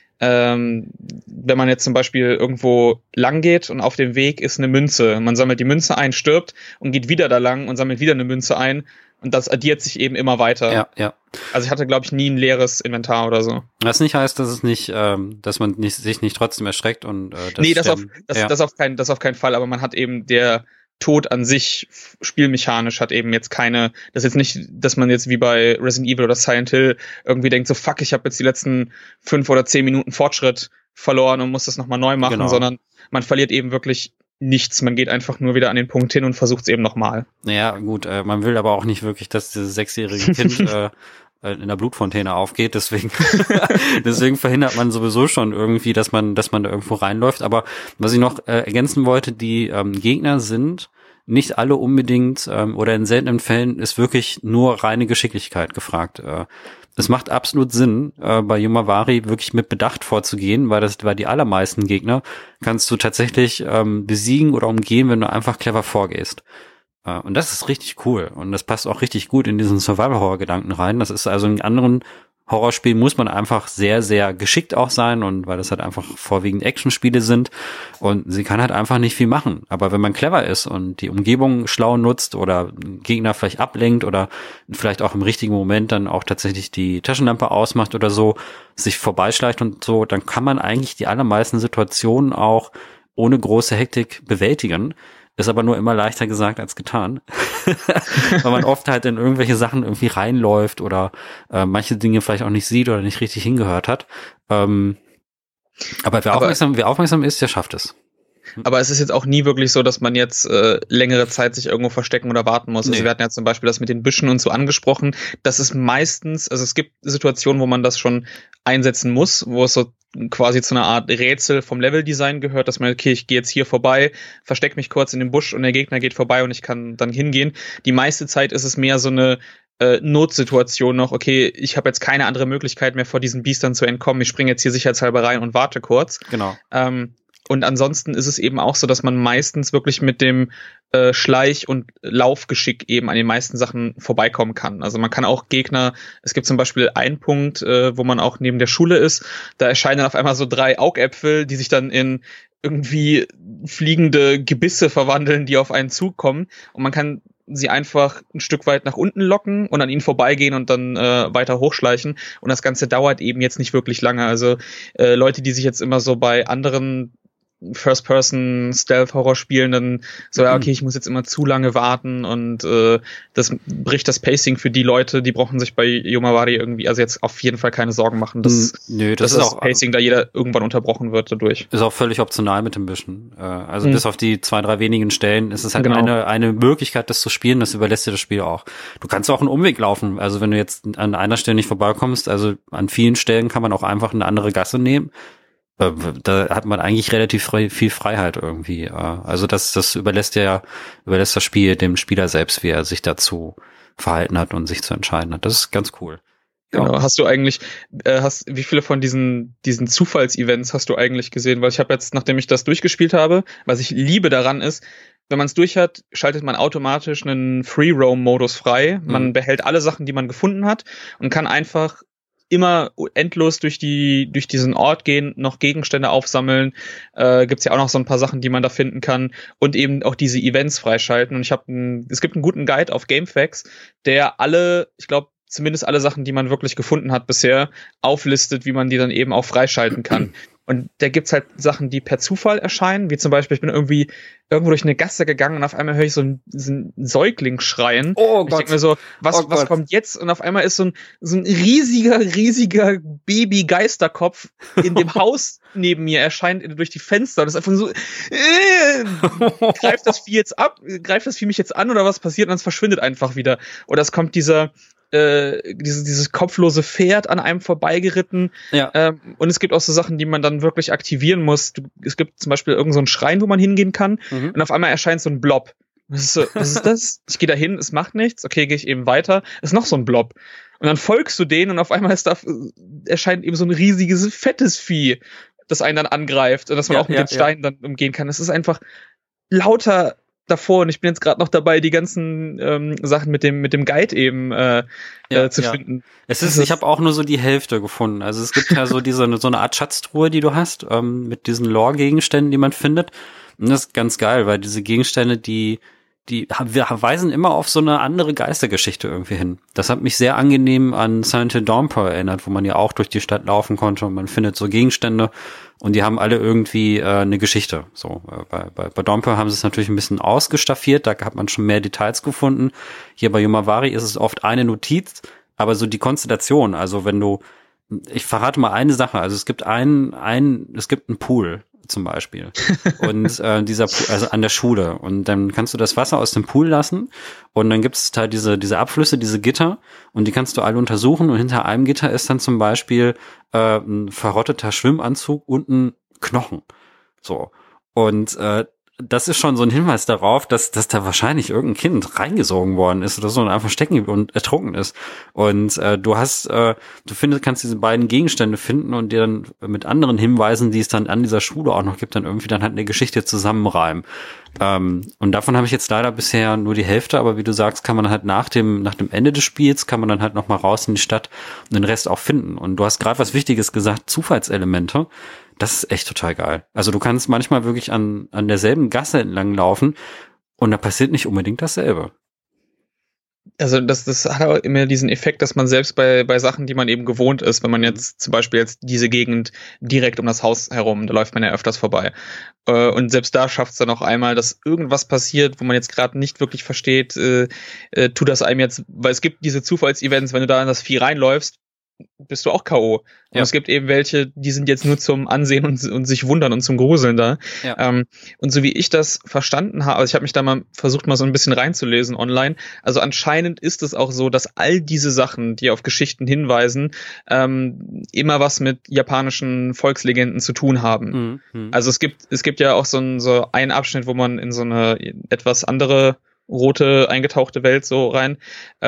wenn man jetzt zum Beispiel irgendwo lang geht und auf dem Weg ist eine Münze. Man sammelt die Münze ein, stirbt und geht wieder da lang und sammelt wieder eine Münze ein und das addiert sich eben immer weiter. Ja. Also ich hatte, glaube ich, nie ein leeres Inventar oder so. Was nicht heißt, dass es nicht, dass man sich nicht trotzdem erschreckt und das auf keinen Fall, aber man hat eben der Tod an sich spielmechanisch hat eben jetzt keine, das ist jetzt nicht, dass man jetzt wie bei Resident Evil oder Silent Hill irgendwie denkt, so fuck, ich habe jetzt die letzten 5 oder 10 Minuten Fortschritt verloren und muss das nochmal neu machen, sondern man verliert eben wirklich nichts. Man geht einfach nur wieder an den Punkt hin und versucht es eben nochmal. Ja, gut, man will aber auch nicht wirklich, dass dieses 6-jährige Kind in der Blutfontäne aufgeht, deswegen verhindert man sowieso schon irgendwie, dass man da irgendwo reinläuft. Aber was ich noch ergänzen wollte, die Gegner sind nicht alle unbedingt oder in seltenen Fällen ist wirklich nur reine Geschicklichkeit gefragt. Es macht absolut Sinn, bei Yomawari wirklich mit Bedacht vorzugehen, weil die allermeisten Gegner kannst du tatsächlich besiegen oder umgehen, wenn du einfach clever vorgehst. Und das ist richtig cool. Und das passt auch richtig gut in diesen Survival-Horror-Gedanken rein. Das ist also in anderen Horrorspielen muss man einfach sehr, sehr geschickt auch sein und weil das halt einfach vorwiegend Actionspiele sind und sie kann halt einfach nicht viel machen. Aber wenn man clever ist und die Umgebung schlau nutzt oder Gegner vielleicht ablenkt oder vielleicht auch im richtigen Moment dann auch tatsächlich die Taschenlampe ausmacht oder so, sich vorbeischleicht und so, dann kann man eigentlich die allermeisten Situationen auch ohne große Hektik bewältigen. Ist aber nur immer leichter gesagt als getan, weil man oft halt in irgendwelche Sachen irgendwie reinläuft oder manche Dinge vielleicht auch nicht sieht oder nicht richtig hingehört hat. Aber wer aufmerksam ist, der schafft es. Aber es ist jetzt auch nie wirklich so, dass man jetzt längere Zeit sich irgendwo verstecken oder warten muss. Also wir hatten ja zum Beispiel das mit den Büschen und so angesprochen. Das ist meistens, also es gibt Situationen, wo man das schon einsetzen muss, wo es so quasi zu einer Art Rätsel vom Leveldesign gehört, dass man, okay, ich gehe jetzt hier vorbei, versteck mich kurz in den Busch und der Gegner geht vorbei und ich kann dann hingehen. Die meiste Zeit ist es mehr so eine Notsituation noch, okay, ich habe jetzt keine andere Möglichkeit mehr vor diesen Biestern zu entkommen, ich springe jetzt hier sicherheitshalber rein und warte kurz. Genau. Und ansonsten ist es eben auch so, dass man meistens wirklich mit dem Schleich- und Laufgeschick eben an den meisten Sachen vorbeikommen kann. Also man kann auch Gegner, es gibt zum Beispiel einen Punkt, wo man auch neben der Schule ist, da erscheinen dann auf einmal so 3 Augäpfel, die sich dann in irgendwie fliegende Gebisse verwandeln, die auf einen zukommen. Und man kann sie einfach ein Stück weit nach unten locken und an ihnen vorbeigehen und dann weiter hochschleichen. Und das Ganze dauert eben jetzt nicht wirklich lange. Also Leute, die sich jetzt immer so bei anderen First-Person-Stealth-Horror spielen, dann so, ja, okay, ich muss jetzt immer zu lange warten und das bricht das Pacing für die Leute, die brauchen sich bei Yomawari irgendwie, also jetzt auf jeden Fall keine Sorgen machen, dass das auch Pacing da jeder irgendwann unterbrochen wird dadurch. Ist auch völlig optional mit dem Büschen. Also bis auf die 2, 3 wenigen Stellen ist es halt eine Möglichkeit, das zu spielen, das überlässt dir das Spiel auch. Du kannst auch einen Umweg laufen, also wenn du jetzt an einer Stelle nicht vorbeikommst, also an vielen Stellen kann man auch einfach eine andere Gasse nehmen. Da hat man eigentlich relativ viel Freiheit irgendwie. Also das überlässt das Spiel dem Spieler selbst, wie er sich dazu verhalten hat und sich zu entscheiden hat. Das ist ganz cool. Genau. Ja. Hast du eigentlich, wie viele von diesen Zufallsevents hast du eigentlich gesehen? Weil ich habe jetzt, nachdem ich das durchgespielt habe, was ich liebe daran ist, wenn man es durch hat, schaltet man automatisch einen Free-Roam-Modus frei. Man behält alle Sachen, die man gefunden hat und kann einfach immer endlos durch diesen Ort gehen, noch Gegenstände aufsammeln. Gibt's ja auch noch so ein paar Sachen, die man da finden kann und eben auch diese Events freischalten. Und es gibt einen guten Guide auf GameFAQs, der ich glaube, zumindest alle Sachen, die man wirklich gefunden hat bisher, auflistet, wie man die dann eben auch freischalten kann. Und da gibt's halt Sachen, die per Zufall erscheinen, wie zum Beispiel, ich bin irgendwo durch eine Gasse gegangen und auf einmal höre ich so einen Säugling schreien. Oh Gott. Ich denke mir so, was kommt jetzt? Und auf einmal ist so ein riesiger Baby-Geisterkopf in dem Haus neben mir erscheint durch die Fenster. Und das ist einfach so, greift das Vieh jetzt ab? Greift das Vieh mich jetzt an oder was passiert? Und dann verschwindet einfach wieder. Oder es kommt dieses kopflose Pferd an einem vorbeigeritten. Ja. Und es gibt auch so Sachen, die man dann wirklich aktivieren muss. Es gibt zum Beispiel irgend so einen Schrein, wo man hingehen kann. Und auf einmal erscheint so ein Blob. Was ist das? Ich gehe da hin, es macht nichts. Okay, gehe ich eben weiter. Ist noch so ein Blob. Und dann folgst du denen und auf einmal erscheint eben so ein riesiges, fettes Vieh, das einen dann angreift und dass man auch mit den Steinen dann umgehen kann. Es ist einfach lauter davor und ich bin jetzt gerade noch dabei, die ganzen Sachen mit dem Guide eben zu finden. Ich habe auch nur so die Hälfte gefunden. Also es gibt ja so so eine Art Schatztruhe, die du hast, mit diesen Lore-Gegenständen, die man findet. Und das ist ganz geil, weil diese Gegenstände, wir weisen immer auf so eine andere Geistergeschichte irgendwie hin. Das hat mich sehr angenehm an Silent Hill Downpour erinnert, wo man ja auch durch die Stadt laufen konnte und man findet so Gegenstände und die haben alle irgendwie eine Geschichte. So bei Downpour haben sie es natürlich ein bisschen ausgestaffiert, da hat man schon mehr Details gefunden. Hier bei Yomawari ist es oft eine Notiz, aber so die Konstellation, also ich verrate mal eine Sache, also es gibt einen Pool zum Beispiel und dieser Pool, also an der Schule, und dann kannst du das Wasser aus dem Pool lassen und dann gibt es halt diese Abflüsse, diese Gitter, und die kannst du alle untersuchen, und hinter einem Gitter ist dann zum Beispiel ein verrotteter Schwimmanzug und ein Knochen. So. Und das ist schon so ein Hinweis darauf, dass da wahrscheinlich irgendein Kind reingesogen worden ist oder so und einfach stecken und ertrunken ist. Und kannst diese beiden Gegenstände finden und dir dann mit anderen Hinweisen, die es dann an dieser Schule auch noch gibt, dann irgendwie dann halt eine Geschichte zusammenreimen. Und davon habe ich jetzt leider bisher nur die Hälfte, aber wie du sagst, kann man halt nach dem Ende des Spiels, kann man dann halt noch mal raus in die Stadt und den Rest auch finden. Und du hast gerade was Wichtiges gesagt, Zufallselemente. Das ist echt total geil. Also du kannst manchmal wirklich an derselben Gasse entlang laufen und da passiert nicht unbedingt dasselbe. Also das hat auch immer diesen Effekt, dass man selbst bei Sachen, die man eben gewohnt ist, wenn man jetzt zum Beispiel jetzt diese Gegend direkt um das Haus herum, da läuft man ja öfters vorbei. Und selbst da schafft es dann auch einmal, dass irgendwas passiert, wo man jetzt gerade nicht wirklich versteht, tut das einem jetzt, weil es gibt diese Zufallsevents, wenn du da in das Vieh reinläufst, bist du auch K.O. Und es gibt eben welche, die sind jetzt nur zum Ansehen und sich wundern und zum Gruseln da. Ja. Und so wie ich das verstanden habe, also ich habe mich da mal versucht, mal so ein bisschen reinzulesen online, also anscheinend ist es auch so, dass all diese Sachen, die auf Geschichten hinweisen, immer was mit japanischen Volkslegenden zu tun haben. Also es gibt ja auch so einen Abschnitt, wo man in so eine etwas andere rote, eingetauchte Welt so rein.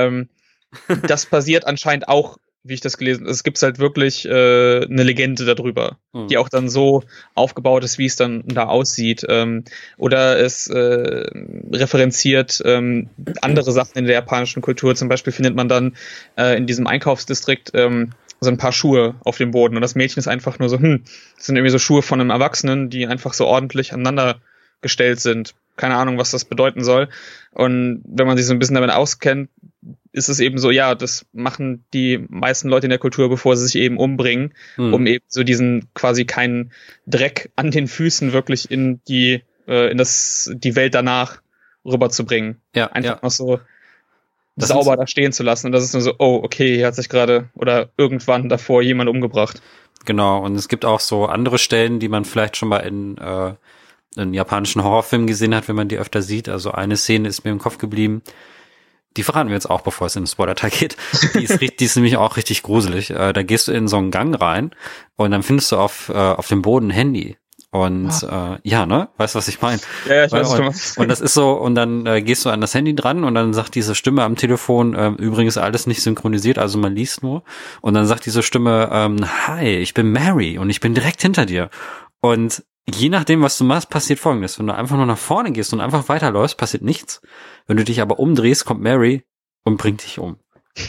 Das passiert anscheinend auch, wie ich das gelesen habe. Es gibt halt wirklich eine Legende darüber, die auch dann so aufgebaut ist, wie es dann da aussieht. Oder es referenziert andere Sachen in der japanischen Kultur. Zum Beispiel findet man dann in diesem Einkaufsdistrikt so ein paar Schuhe auf dem Boden. Und das Mädchen ist einfach nur so, das sind irgendwie so Schuhe von einem Erwachsenen, die einfach so ordentlich aneinander gestellt sind. Keine Ahnung, was das bedeuten soll. Und wenn man sich so ein bisschen damit auskennt, ist es eben so, ja, das machen die meisten Leute in der Kultur, bevor sie sich eben umbringen, um eben so diesen quasi keinen Dreck an den Füßen wirklich in die Welt danach rüberzubringen. Ja, einfach noch so das sauber da stehen zu lassen. Und das ist nur so, oh, okay, hier hat sich gerade oder irgendwann davor jemand umgebracht. Genau, und es gibt auch so andere Stellen, die man vielleicht schon mal in japanischen Horrorfilmen gesehen hat, wenn man die öfter sieht. Also eine Szene ist mir im Kopf geblieben. Die verraten wir jetzt auch, bevor es in den Spoiler-Teil geht. Die ist nämlich auch richtig gruselig. Da gehst du in so einen Gang rein und dann findest du auf dem Boden ein Handy. Und ja, ne? Weißt du, was ich meine? Ja, ich weiß schon. Und das ist so, und dann gehst du an das Handy dran und dann sagt diese Stimme am Telefon, übrigens alles nicht synchronisiert, also man liest nur. Und dann sagt diese Stimme, hi, ich bin Mary und ich bin direkt hinter dir. Und je nachdem, was du machst, passiert Folgendes. Wenn du einfach nur nach vorne gehst und einfach weiterläufst, passiert nichts. Wenn du dich aber umdrehst, kommt Mary und bringt dich um.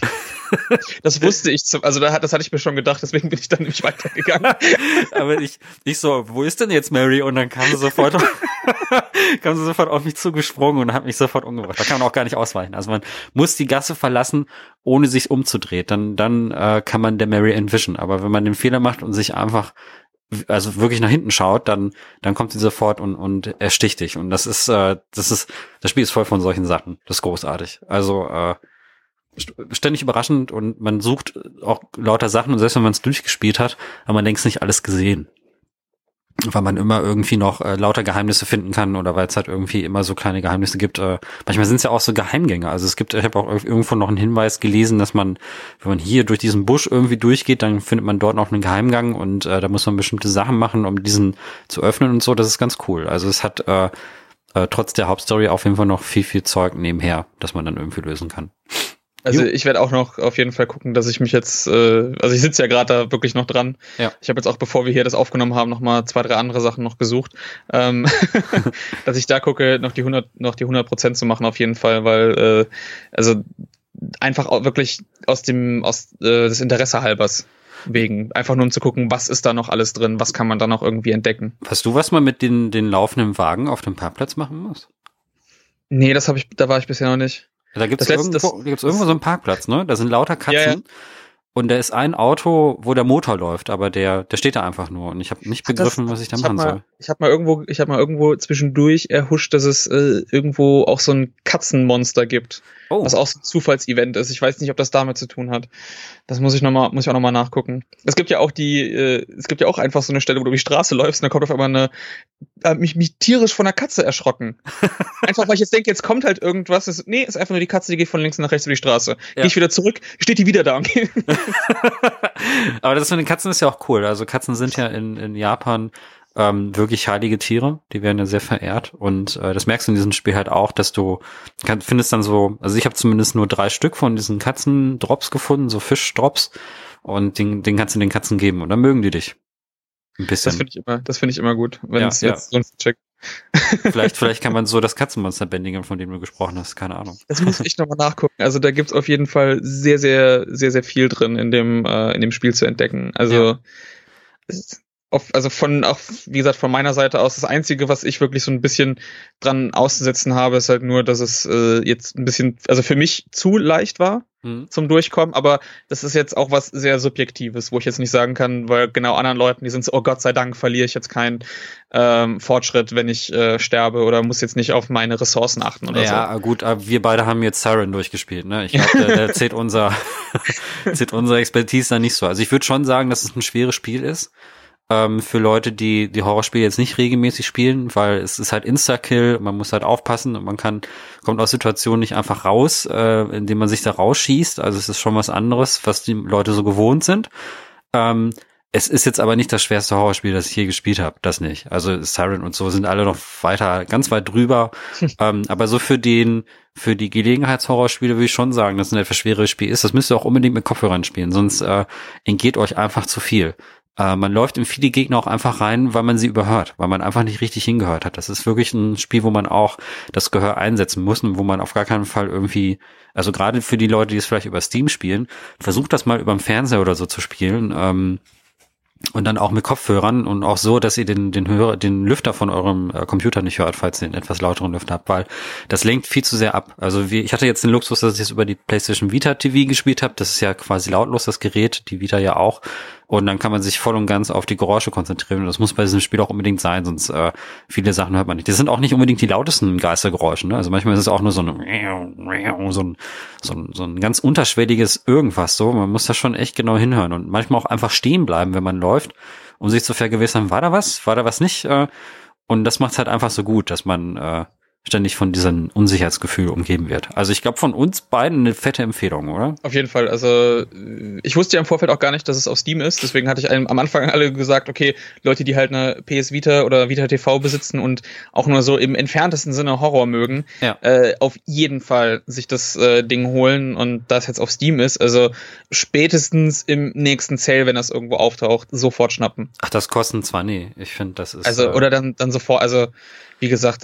Das wusste ich, das hatte ich mir schon gedacht, deswegen bin ich dann nämlich weitergegangen. Aber ich so, wo ist denn jetzt Mary? Und dann kam sie sofort auf mich zugesprungen und hat mich sofort umgebracht. Da kann man auch gar nicht ausweichen. Also man muss die Gasse verlassen, ohne sich umzudrehen. Dann kann man der Mary entwischen. Aber wenn man den Fehler macht und sich einfach also wirklich nach hinten schaut, dann kommt sie sofort und ersticht dich. Und das Spiel ist voll von solchen Sachen. Das ist großartig. Also ständig überraschend und man sucht auch lauter Sachen und selbst wenn man es durchgespielt hat, hat man längst nicht alles gesehen. Weil man immer irgendwie noch lauter Geheimnisse finden kann oder weil es halt irgendwie immer so kleine Geheimnisse gibt. Manchmal sind es ja auch so Geheimgänge. Also ich habe auch irgendwo noch einen Hinweis gelesen, dass man, wenn man hier durch diesen Busch irgendwie durchgeht, dann findet man dort noch einen Geheimgang und da muss man bestimmte Sachen machen, um diesen zu öffnen und so. Das ist ganz cool. Also es hat trotz der Hauptstory auf jeden Fall noch viel Zeug nebenher, das man dann irgendwie lösen kann. Also ich werde auch noch auf jeden Fall gucken, dass ich mich jetzt, also ich sitze ja gerade da wirklich noch dran. Ja. Ich habe jetzt auch, bevor wir hier das aufgenommen haben, noch mal 2, 3 andere Sachen noch gesucht, dass ich da gucke, noch die 100% zu machen auf jeden Fall, weil also einfach auch wirklich des Interesse halbers wegen, einfach nur um zu gucken, was ist da noch alles drin, was kann man da noch irgendwie entdecken. Weißt du, was man mit den laufenden Wagen auf dem Parkplatz machen muss? Nee, da war ich bisher noch nicht. Da gibt's irgendwo so einen Parkplatz, ne? Da sind lauter Katzen. Ja. Und da ist ein Auto, wo der Motor läuft, aber der steht da einfach nur. Und ich habe nicht begriffen, was ich da machen soll. Ich habe mal irgendwo zwischendurch erhuscht, dass es irgendwo auch so ein Katzenmonster gibt. Oh. Was auch so ein Zufallsevent ist. Ich weiß nicht, ob das damit zu tun hat. Das muss ich auch nochmal nachgucken. Es gibt ja auch einfach so eine Stelle, wo du über die Straße läufst und dann kommt auf einmal mich tierisch von einer Katze erschrocken. Einfach, weil ich jetzt denke, jetzt kommt halt irgendwas. Ist einfach nur die Katze, die geht von links nach rechts über die Straße. Ja. Gehe ich wieder zurück, steht die wieder da. Aber das mit den Katzen ist ja auch cool. Also Katzen sind ja in Japan wirklich heilige Tiere, die werden ja sehr verehrt und das merkst du in diesem Spiel halt auch, dass du findest dann so, also ich habe zumindest nur 3 Stück von diesen Katzendrops gefunden, so Fischdrops und den kannst du den Katzen geben und dann mögen die dich ein bisschen. Das finde ich immer gut, wenn es jetzt sonst checkt. Vielleicht kann man so das Katzenmonster bändigen, von dem du gesprochen hast, keine Ahnung. Das muss ich nochmal nachgucken. Also da gibt's auf jeden Fall sehr, sehr, sehr, sehr viel drin in dem Spiel zu entdecken. Also wie gesagt, von meiner Seite aus, das Einzige, was ich wirklich so ein bisschen dran auszusetzen habe, ist halt nur, dass es jetzt ein bisschen, also für mich zu leicht war. zum Durchkommen, aber das ist jetzt auch was sehr Subjektives, wo ich jetzt nicht sagen kann, weil genau anderen Leuten, die sind so, oh Gott sei Dank verliere ich jetzt keinen Fortschritt, wenn ich sterbe oder muss jetzt nicht auf meine Ressourcen achten oder so. Ja, gut, wir beide haben jetzt Siren durchgespielt, ne? Ich glaube, der zählt unsere Expertise da nicht so. Also ich würde schon sagen, dass es ein schweres Spiel ist. Für Leute, die Horrorspiele jetzt nicht regelmäßig spielen, weil es ist halt Insta-Kill, man muss halt aufpassen und kommt aus Situationen nicht einfach raus, indem man sich da rausschießt. Also es ist schon was anderes, was die Leute so gewohnt sind. Es ist jetzt aber nicht das schwerste Horrorspiel, das ich je gespielt habe. Das nicht. Also Siren und so sind alle noch ganz weit drüber. Aber so für die Gelegenheitshorrorspiele würde ich schon sagen, dass es ein etwas schweres Spiel ist. Das müsst ihr auch unbedingt mit Kopfhörern spielen, sonst entgeht euch einfach zu viel. Man läuft in viele Gegner auch einfach rein, weil man sie überhört, weil man einfach nicht richtig hingehört hat. Das ist wirklich ein Spiel, wo man auch das Gehör einsetzen muss und wo man auf gar keinen Fall irgendwie, also gerade für die Leute, die es vielleicht über Steam spielen, versucht das mal über den Fernseher oder so zu spielen. Und dann auch mit Kopfhörern und auch so, dass ihr den Lüfter von eurem Computer nicht hört, falls ihr einen etwas lauteren Lüfter habt, weil das lenkt viel zu sehr ab. Also ich hatte jetzt den Luxus, dass ich es über die PlayStation Vita TV gespielt habe. Das ist ja quasi lautlos, das Gerät, die Vita ja auch. Und dann kann man sich voll und ganz auf die Geräusche konzentrieren. Und das muss bei diesem Spiel auch unbedingt sein, sonst viele Sachen hört man nicht. Das sind auch nicht unbedingt die lautesten Geistergeräusche, ne? Also manchmal ist es auch nur so ein ganz unterschwelliges irgendwas so. Man muss da schon echt genau hinhören und manchmal auch einfach stehen bleiben, wenn man läuft, um sich zu vergewissern, war da was nicht? Und das macht's halt einfach so gut, dass man ständig von diesem Unsicherheitsgefühl umgeben wird. Also ich glaube von uns beiden eine fette Empfehlung, oder? Auf jeden Fall. Also ich wusste ja im Vorfeld auch gar nicht, dass es auf Steam ist. Deswegen hatte ich am Anfang alle gesagt, okay, Leute, die halt eine PS Vita oder Vita TV besitzen und auch nur so im entferntesten Sinne Horror mögen, auf jeden Fall sich das Ding holen und das jetzt auf Steam ist. Also spätestens im nächsten Sale, wenn das irgendwo auftaucht, sofort schnappen. Ach, das kosten zwar, nee. Ich finde, das ist... Also oder dann sofort, also wie gesagt,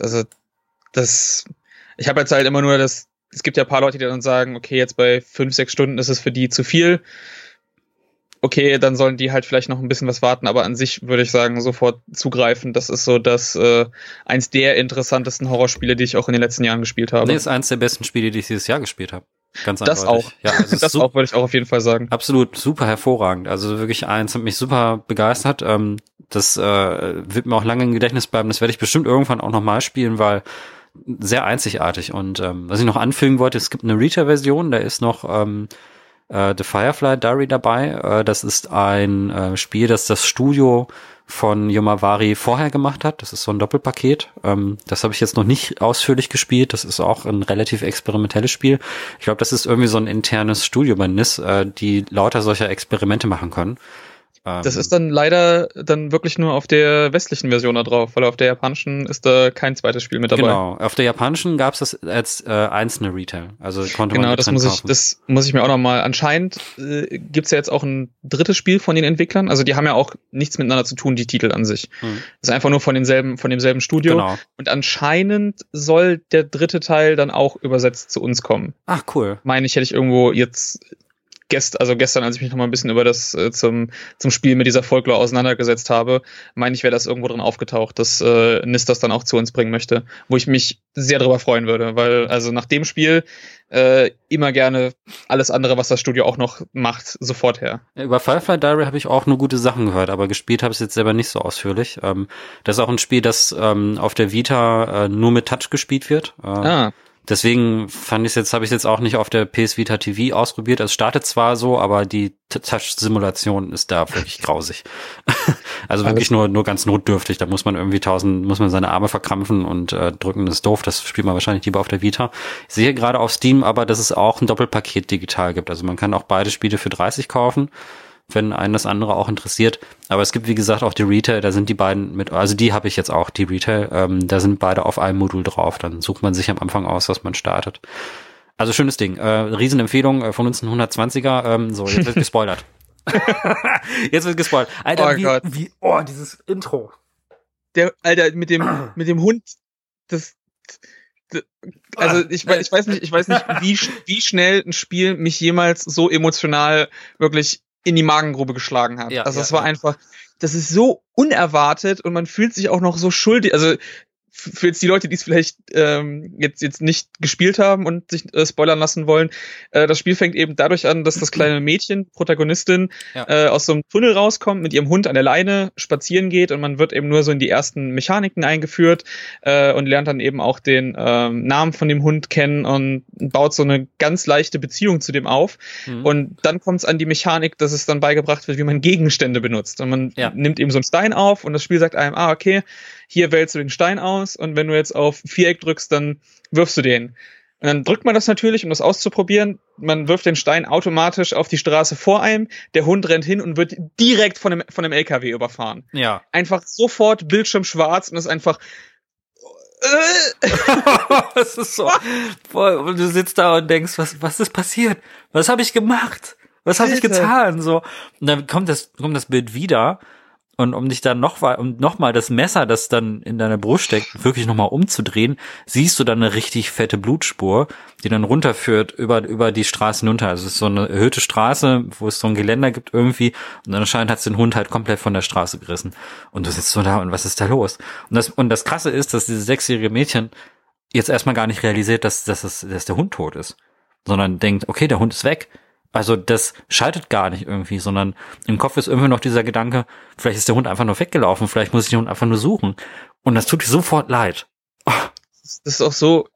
ich habe jetzt halt immer nur es gibt ja ein paar Leute, die dann sagen, okay, jetzt bei 5-6 Stunden ist es für die zu viel. Okay, dann sollen die halt vielleicht noch ein bisschen was warten, aber an sich würde ich sagen, sofort zugreifen. Das ist so eins der interessantesten Horrorspiele, die ich auch in den letzten Jahren gespielt habe. Nee, ist eins der besten Spiele, die ich dieses Jahr gespielt habe. Ganz eindeutig. Das auch. Ja, also das auch würde ich auch auf jeden Fall sagen. Absolut, super hervorragend. Also wirklich hat mich super begeistert. Das wird mir auch lange im Gedächtnis bleiben. Das werde ich bestimmt irgendwann auch nochmal spielen, weil sehr einzigartig. Und was ich noch anfügen wollte, es gibt eine Retail-Version, da ist noch The Firefly Diary dabei. Das ist ein Spiel, das das Studio von Yomavari vorher gemacht hat. Das ist so ein Doppelpaket. Das habe ich jetzt noch nicht ausführlich gespielt. Das ist auch ein relativ experimentelles Spiel. Ich glaube, das ist irgendwie so ein internes Studio bei NIS, die lauter solcher Experimente machen können. Das ist dann leider dann wirklich nur auf der westlichen Version da drauf, weil auf der japanischen ist da kein zweites Spiel mit dabei. Genau, auf der japanischen gab es das als einzelne Retail, also konnte man das muss ich mir auch nochmal, anscheinend gibt's ja jetzt auch ein drittes Spiel von den Entwicklern, also die haben ja auch nichts miteinander zu tun, die Titel an sich. Das ist einfach nur von demselben Studio. Genau. Und anscheinend soll der dritte Teil dann auch übersetzt zu uns kommen. Ach, cool. Meine ich, hätte ich irgendwo jetzt gestern, als ich mich noch mal ein bisschen über das zum Spiel mit dieser Folklore auseinandergesetzt habe, meine ich, wäre das irgendwo drin aufgetaucht, dass NIS das dann auch zu uns bringen möchte, wo ich mich sehr darüber freuen würde, weil also nach dem Spiel immer gerne alles andere, was das Studio auch noch macht, sofort her. Über Firefly Diary habe ich auch nur gute Sachen gehört, aber gespielt habe ich es jetzt selber nicht so ausführlich. Das ist auch ein Spiel, das auf der Vita nur mit Touch gespielt wird. Deswegen habe ich es jetzt auch nicht auf der PS Vita TV ausprobiert. Es startet zwar so, aber die Touch-Simulation ist da wirklich grausig. Also wirklich nur ganz notdürftig. Da muss man irgendwie muss man seine Arme verkrampfen und drücken, das ist doof. Das spielt man wahrscheinlich lieber auf der Vita. Ich sehe gerade auf Steam aber, dass es auch ein Doppelpaket digital gibt. Also man kann auch beide Spiele für 30 kaufen, wenn einen das andere auch interessiert. Aber es gibt, wie gesagt, auch die Retail, da sind die beiden also die habe ich jetzt auch, die Retail, da sind beide auf einem Modul drauf. Dann sucht man sich am Anfang aus, was man startet. Also schönes Ding. Riesenempfehlung von uns ein 120er. So, jetzt wird gespoilert. Jetzt wird gespoilert. Alter, dieses Intro. Alter, mit dem Hund, also ich weiß nicht, wie schnell ein Spiel mich jemals so emotional wirklich in die Magengrube geschlagen hat. Das war einfach, das ist so unerwartet und man fühlt sich auch noch so schuldig. Also für jetzt die Leute, die es vielleicht jetzt nicht gespielt haben und sich spoilern lassen wollen, das Spiel fängt eben dadurch an, dass das kleine Mädchen, Protagonistin, aus so einem Tunnel rauskommt, mit ihrem Hund an der Leine spazieren geht und man wird eben nur so in die ersten Mechaniken eingeführt und lernt dann eben auch den Namen von dem Hund kennen und baut so eine ganz leichte Beziehung zu dem auf. Und dann kommt es an die Mechanik, dass es dann beigebracht wird, wie man Gegenstände benutzt. Und man nimmt eben so einen Stein auf und das Spiel sagt einem, okay, hier wählst du den Stein aus und wenn du jetzt auf Viereck drückst, dann wirfst du den. Und dann drückt man das natürlich, um das auszuprobieren. Man wirft den Stein automatisch auf die Straße vor einem. Der Hund rennt hin und wird direkt von einem LKW überfahren. Ja. Einfach sofort Bildschirm schwarz und ist einfach das ist so. Und du sitzt da und denkst, was ist passiert? Was habe ich gemacht? Was habe ich getan? So. Und dann kommt das Bild wieder. Und um dich dann noch mal das Messer, das dann in deiner Brust steckt, wirklich noch mal umzudrehen, siehst du dann eine richtig fette Blutspur, die dann runterführt über die Straße hinunter. Also es ist so eine erhöhte Straße, wo es so ein Geländer gibt irgendwie. Und dann anscheinend hat es den Hund halt komplett von der Straße gerissen. Und du sitzt so da und was ist da los? Und das Krasse ist, dass dieses 6-jährige Mädchen jetzt erstmal gar nicht realisiert, dass der Hund tot ist. Sondern denkt, okay, der Hund ist weg. Also das schaltet gar nicht irgendwie, sondern im Kopf ist irgendwie noch dieser Gedanke, vielleicht ist der Hund einfach nur weggelaufen, vielleicht muss ich den Hund einfach nur suchen. Und das tut dir sofort leid. Oh. Das ist auch so,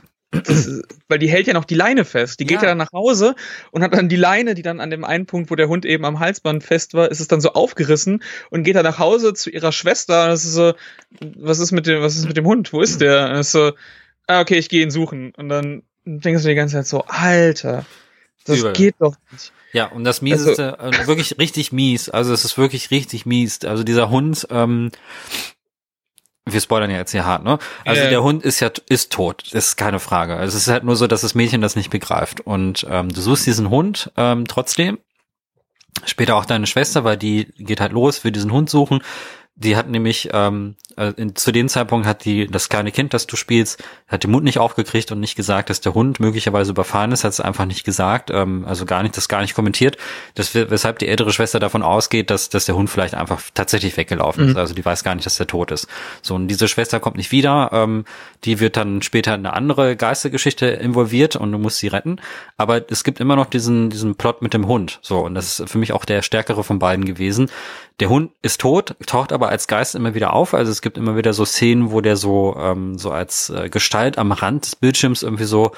weil die hält ja noch die Leine fest. Die geht ja dann nach Hause und hat dann die Leine, die dann an dem einen Punkt, wo der Hund eben am Halsband fest war, ist es dann so aufgerissen und geht dann nach Hause zu ihrer Schwester. Das ist so, was ist mit dem Hund? Wo ist der? Und das ist so, okay, ich gehe ihn suchen. Und dann denkst du die ganze Zeit so, Alter. Das geht doch nicht. Ja, und das Mieseste, wirklich richtig mies. Also es ist wirklich richtig mies. Also dieser Hund, wir spoilern ja jetzt hier hart, ne? Also der Hund ist tot, das ist keine Frage. Also es ist halt nur so, dass das Mädchen das nicht begreift. Und du suchst diesen Hund trotzdem. Später auch deine Schwester, weil die geht halt los, will diesen Hund suchen. Die hat nämlich, zu dem Zeitpunkt hat das kleine Kind, das du spielst, hat den Mund nicht aufgekriegt und nicht gesagt, dass der Hund möglicherweise überfahren ist, hat es einfach nicht gesagt, also gar nicht kommentiert, weshalb die ältere Schwester davon ausgeht, dass der Hund vielleicht einfach tatsächlich weggelaufen ist, also die weiß gar nicht, dass der tot ist. So, und diese Schwester kommt nicht wieder, die wird dann später in eine andere Geistergeschichte involviert und du musst sie retten, aber es gibt immer noch diesen Plot mit dem Hund, so, und das ist für mich auch der stärkere von beiden gewesen. Der Hund ist tot, taucht aber als Geist immer wieder auf. Also es gibt immer wieder so Szenen, wo der so als Gestalt am Rand des Bildschirms irgendwie so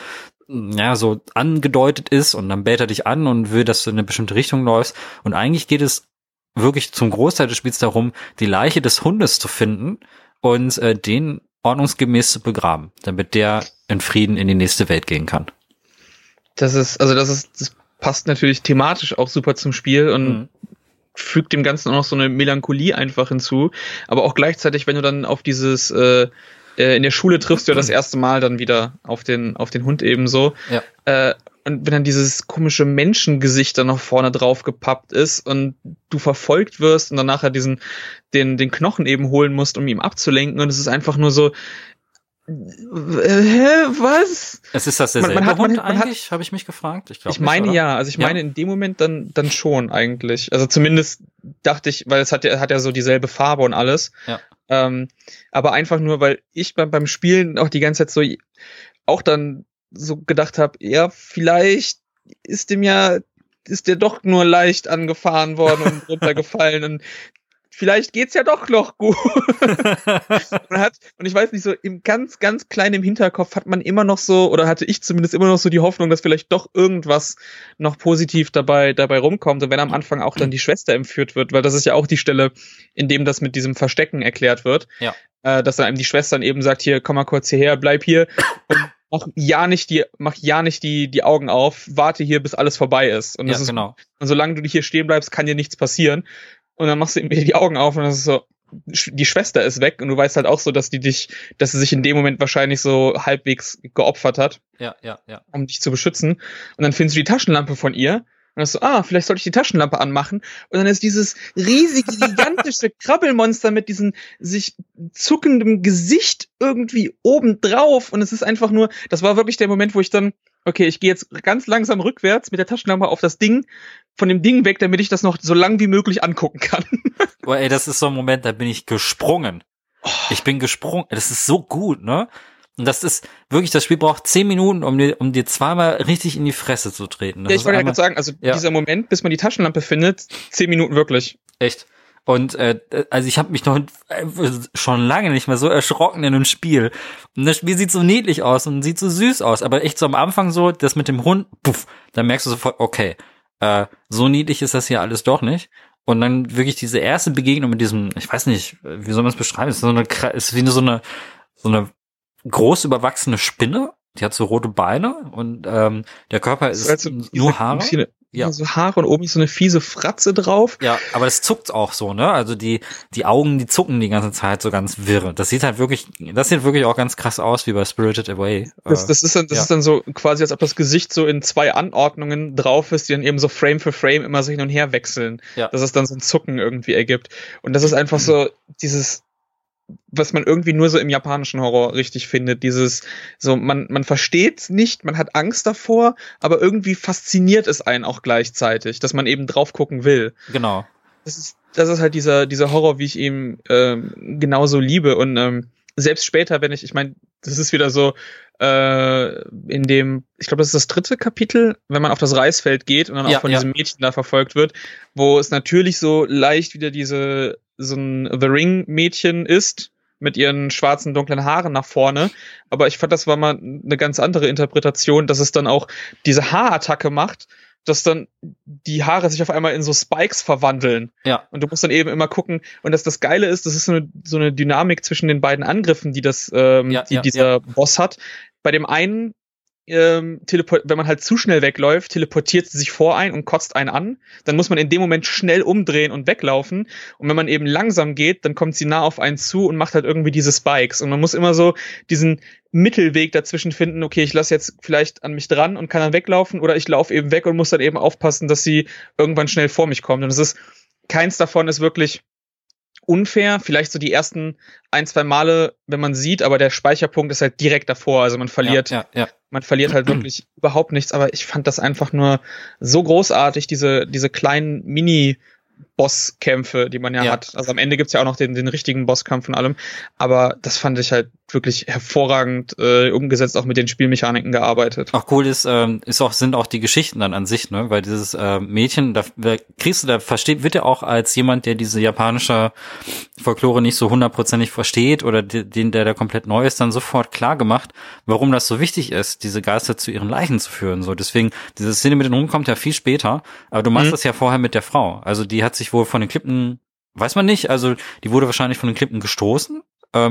angedeutet ist und dann bellt er dich an und will, dass du in eine bestimmte Richtung läufst. Und eigentlich geht es wirklich zum Großteil des Spiels darum, die Leiche des Hundes zu finden und den ordnungsgemäß zu begraben, damit der in Frieden in die nächste Welt gehen kann. Das passt natürlich thematisch auch super zum Spiel und fügt dem Ganzen auch noch so eine Melancholie einfach hinzu, aber auch gleichzeitig, wenn du dann auf dieses in der Schule triffst du ja das erste Mal dann wieder auf den Hund ebenso. Ja. Und wenn dann dieses komische Menschengesicht dann noch vorne drauf gepappt ist und du verfolgt wirst und dann nachher den Knochen eben holen musst, um ihn abzulenken und es ist einfach nur so, was? Es ist das derselbe Hund eigentlich, habe ich mich gefragt. Ich meine nicht, ja, also ich meine in dem Moment dann schon eigentlich. Also zumindest dachte ich, weil es hat ja so dieselbe Farbe und alles. Ja. Aber einfach nur, weil ich beim Spielen auch die ganze Zeit so auch dann so gedacht habe, ja, vielleicht ist der doch nur leicht angefahren worden und runtergefallen und vielleicht geht's ja doch noch gut. Und ich weiß nicht, so im ganz, ganz kleinen im Hinterkopf hat man immer noch so, oder hatte ich zumindest immer noch so die Hoffnung, dass vielleicht doch irgendwas noch positiv dabei rumkommt. Und wenn am Anfang auch dann die Schwester entführt wird, weil das ist ja auch die Stelle, in dem das mit diesem Verstecken erklärt wird, dass dann einem die Schwester dann eben sagt, hier, komm mal kurz hierher, bleib hier und mach ja nicht die Augen auf, warte hier, bis alles vorbei ist. Und das ist genau. Und solange du hier stehen bleibst, kann dir nichts passieren. Und dann machst du ihm die Augen auf und das ist so, die Schwester ist weg und du weißt halt auch so, dass sie sich in dem Moment wahrscheinlich so halbwegs geopfert hat. Ja. Um dich zu beschützen. Und dann findest du die Taschenlampe von ihr und dann so, vielleicht sollte ich die Taschenlampe anmachen. Und dann ist dieses riesige, gigantische Krabbelmonster mit diesem sich zuckendem Gesicht irgendwie obendrauf und es ist einfach nur, das war wirklich der Moment, wo ich dann, okay, ich gehe jetzt ganz langsam rückwärts mit der Taschenlampe auf von dem Ding weg, damit ich das noch so lang wie möglich angucken kann. Boah, ey, das ist so ein Moment, da bin ich gesprungen. Ich bin gesprungen. Das ist so gut, ne? Und das ist wirklich, das Spiel braucht 10 Minuten, um dir zweimal richtig in die Fresse zu treten. Das ich wollte ja gerade sagen, also dieser Moment, bis man die Taschenlampe findet, 10 Minuten wirklich. Echt. Und also ich habe mich noch schon lange nicht mehr so erschrocken in einem Spiel. Und das Spiel sieht so niedlich aus und sieht so süß aus, aber echt so am Anfang so, das mit dem Hund, puff, da merkst du sofort, okay, so niedlich ist das hier alles doch nicht. Und dann wirklich diese erste Begegnung mit diesem, ich weiß nicht, wie soll man es beschreiben? Es ist wie so eine groß überwachsene Spinne. Die hat so rote Beine und der Körper ist also nur Haare. So Haare und oben ist so eine fiese Fratze drauf. Ja, aber es zuckt auch so, ne? Also die Augen, die zucken die ganze Zeit so ganz wirr. Das sieht wirklich auch ganz krass aus, wie bei Spirited Away. Das ist dann so quasi, als ob das Gesicht so in 2 Anordnungen drauf ist, die dann eben so Frame für Frame immer so hin und her wechseln. Ja. Dass es dann so ein Zucken irgendwie ergibt. Und das ist einfach so dieses, was man irgendwie nur so im japanischen Horror richtig findet, dieses, so, man versteht's nicht, man hat Angst davor, aber irgendwie fasziniert es einen auch gleichzeitig, dass man eben drauf gucken will. Genau. Das ist halt dieser Horror, wie ich ihn genauso liebe und selbst später, ich meine, das ist wieder so in dem, ich glaube, das ist das 3. Kapitel, wenn man auf das Reisfeld geht und dann auch von diesem Mädchen da verfolgt wird, wo es natürlich so leicht wieder so ein The Ring-Mädchen ist, mit ihren schwarzen, dunklen Haaren nach vorne. Aber ich fand, das war mal eine ganz andere Interpretation, dass es dann auch diese Haarattacke macht, dass dann die Haare sich auf einmal in so Spikes verwandeln. Ja. Und du musst dann eben immer gucken. Und das Geile ist, das ist so eine Dynamik zwischen den beiden Angriffen, die dieser Boss hat. Bei dem einen, wenn man halt zu schnell wegläuft, teleportiert sie sich vor einen und kotzt einen an. Dann muss man in dem Moment schnell umdrehen und weglaufen. Und wenn man eben langsam geht, dann kommt sie nah auf einen zu und macht halt irgendwie diese Spikes. Und man muss immer so diesen Mittelweg dazwischen finden, okay, ich lasse jetzt vielleicht an mich dran und kann dann weglaufen, oder ich laufe eben weg und muss dann eben aufpassen, dass sie irgendwann schnell vor mich kommt. Und keins davon ist wirklich unfair, vielleicht so die ersten 1-2 Male, wenn man sieht, aber der Speicherpunkt ist halt direkt davor, also man verliert halt wirklich überhaupt nichts, aber ich fand das einfach nur so großartig, diese kleinen Mini-Bosskämpfe, die man hat. Also am Ende gibt's ja auch noch den richtigen Bosskampf und allem, aber das fand ich halt wirklich hervorragend umgesetzt, auch mit den Spielmechaniken gearbeitet. Auch cool sind auch die Geschichten dann an sich, ne, weil dieses Mädchen, wird ja auch als jemand, der diese japanische Folklore nicht so 100%ig versteht oder der da komplett neu ist, dann sofort klar gemacht, warum das so wichtig ist, diese Geister zu ihren Leichen zu führen. So, deswegen, diese Szene mit den Hunden kommt ja viel später, aber du machst das ja vorher mit der Frau. Also die hat sich wohl von den Klippen, weiß man nicht, also die wurde wahrscheinlich von den Klippen gestoßen.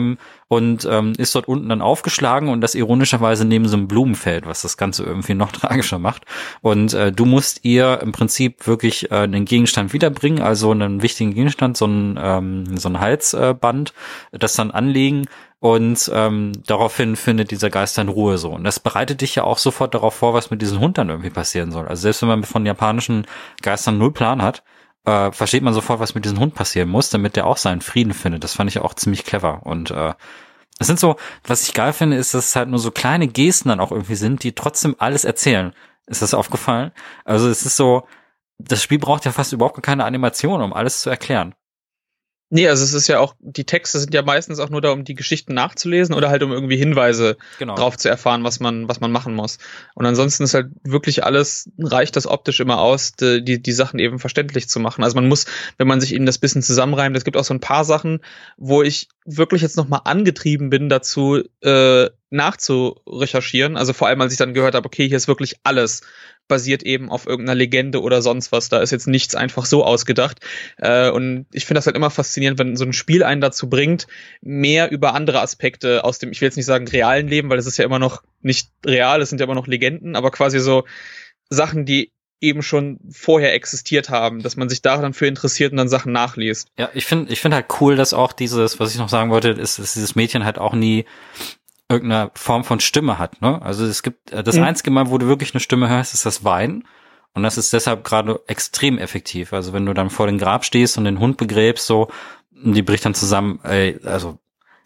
Und ist dort unten dann aufgeschlagen und das ironischerweise neben so einem Blumenfeld, was das Ganze irgendwie noch tragischer macht. Und du musst ihr im Prinzip wirklich einen Gegenstand wiederbringen, also einen wichtigen Gegenstand, so ein Halsband, das dann anlegen und daraufhin findet dieser Geist dann Ruhe so. Und das bereitet dich ja auch sofort darauf vor, was mit diesem Hund dann irgendwie passieren soll. Also selbst wenn man von japanischen Geistern null Plan hat, versteht man sofort, was mit diesem Hund passieren muss, damit der auch seinen Frieden findet. Das fand ich auch ziemlich clever. Und es sind so, was ich geil finde, ist, dass es halt nur so kleine Gesten dann auch irgendwie sind, die trotzdem alles erzählen. Ist das aufgefallen? Also es ist so, das Spiel braucht ja fast überhaupt keine Animation, um alles zu erklären. Nee, also es ist ja auch, die Texte sind ja meistens auch nur da, um die Geschichten nachzulesen oder halt um irgendwie Hinweise drauf zu erfahren, was man machen muss. Und ansonsten ist halt wirklich reicht das optisch immer aus, die Sachen eben verständlich zu machen. Also man muss, wenn man sich eben das bisschen zusammenreimt, es gibt auch so ein paar Sachen, wo ich wirklich jetzt nochmal angetrieben bin dazu, nachzurecherchieren. Also vor allem, als ich dann gehört habe, okay, hier ist wirklich alles basiert eben auf irgendeiner Legende oder sonst was. Da ist jetzt nichts einfach so ausgedacht. Und ich finde das halt immer faszinierend, wenn so ein Spiel einen dazu bringt, mehr über andere Aspekte aus dem, ich will jetzt nicht sagen realen Leben, weil es ist ja immer noch nicht real, es sind ja immer noch Legenden, aber quasi so Sachen, die eben schon vorher existiert haben, dass man sich da dann für interessiert und dann Sachen nachliest. Ja, ich finde halt cool, dass auch was ich noch sagen wollte, ist, dass dieses Mädchen halt auch nie irgendeine Form von Stimme hat, ne? Also es gibt das einzige Mal, wo du wirklich eine Stimme hörst, ist das Weinen. Und das ist deshalb gerade extrem effektiv. Also wenn du dann vor dem Grab stehst und den Hund begräbst, so, die bricht dann zusammen, also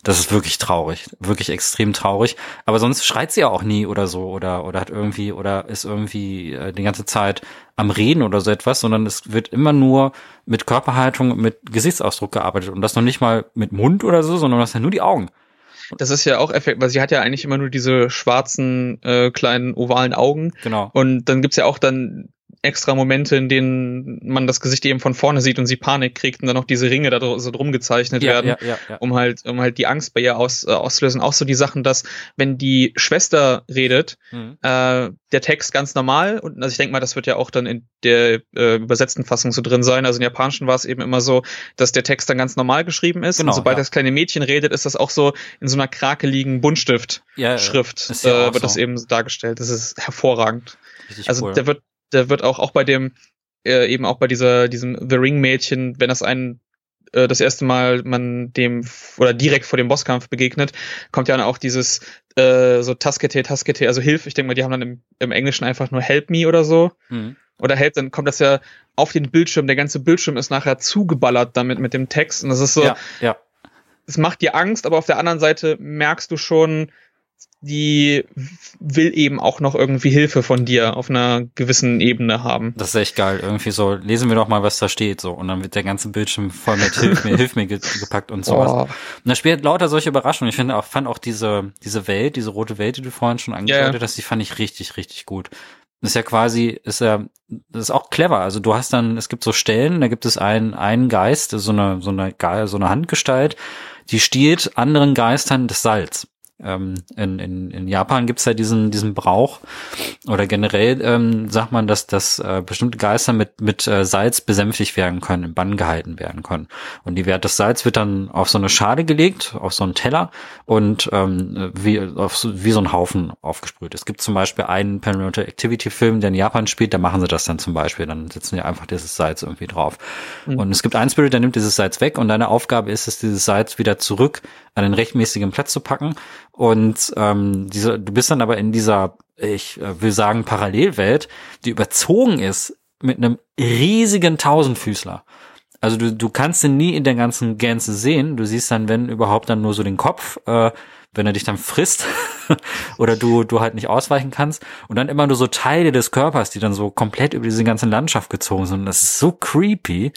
Das ist wirklich traurig, wirklich extrem traurig. Aber sonst schreit sie ja auch nie oder so oder hat irgendwie oder ist irgendwie die ganze Zeit am Reden oder so etwas, sondern es wird immer nur mit Körperhaltung, mit Gesichtsausdruck gearbeitet und das noch nicht mal mit Mund oder so, sondern das sind nur die Augen. Das ist ja auch Effekt, weil sie hat ja eigentlich immer nur diese schwarzen, kleinen, ovalen Augen. Genau. Und dann gibt's ja auch dann extra Momente, in denen man das Gesicht eben von vorne sieht und sie Panik kriegt und dann noch diese Ringe da so drum gezeichnet werden, um halt die Angst bei ihr auszulösen. Auch so die Sachen, dass wenn die Schwester redet, der Text ganz normal, und also ich denke mal, das wird ja auch dann in der übersetzten Fassung so drin sein. Also im Japanischen war es eben immer so, dass der Text dann ganz normal geschrieben ist. Genau, und sobald das kleine Mädchen redet, ist das auch so in so einer krakeligen Buntstift-Schrift wird so. Das eben dargestellt. Das ist hervorragend. Richtig also cool. Der wird auch bei dem, eben auch bei diesem The Ring-Mädchen, wenn das erste Mal man dem, oder direkt vor dem Bosskampf begegnet, kommt ja dann auch dieses, so Taskete, also Hilf. Ich denke mal, die haben dann im Englischen einfach nur Help me oder so. Oder Help, dann kommt das ja auf den Bildschirm. Der ganze Bildschirm ist nachher zugeballert damit mit dem Text. Und das ist so, es macht dir Angst, aber auf der anderen Seite merkst du schon, die will eben auch noch irgendwie Hilfe von dir auf einer gewissen Ebene haben. Das ist echt geil. Irgendwie so, lesen wir doch mal, was da steht, so. Und dann wird der ganze Bildschirm voll mit Hilf mir gepackt und sowas. Und das Spiel hat lauter solche Überraschungen. Ich fand auch diese Welt, diese rote Welt, die du vorhin schon angedeutet hast, die fand ich richtig, richtig gut. Das ist ja quasi, das ist auch clever. Also du hast dann, es gibt so Stellen, da gibt es einen Geist, so eine Handgestalt, die stiehlt anderen Geistern das Salz. In Japan gibt's ja diesen Brauch, oder generell sagt man, dass bestimmte Geister mit Salz besänftigt werden können, im Bann gehalten werden können. Und das Salz wird dann auf so eine Schale gelegt, auf so einen Teller und wie so ein Haufen aufgesprüht. Es gibt zum Beispiel einen Paranormal Activity Film, der in Japan spielt, da machen sie das dann zum Beispiel, dann setzen die einfach dieses Salz irgendwie drauf. Und es gibt einen Spirit, der nimmt dieses Salz weg und deine Aufgabe ist es, dieses Salz wieder zurück an den rechtmäßigen Platz zu packen. Und du bist dann aber in dieser, ich will sagen, Parallelwelt, die überzogen ist mit einem riesigen Tausendfüßler. Also du kannst ihn nie in der ganzen Gänze sehen. Du siehst dann, wenn überhaupt, dann nur so den Kopf, wenn er dich dann frisst oder du halt nicht ausweichen kannst. Und dann immer nur so Teile des Körpers, die dann so komplett über diese ganze Landschaft gezogen sind. Und das ist so creepy.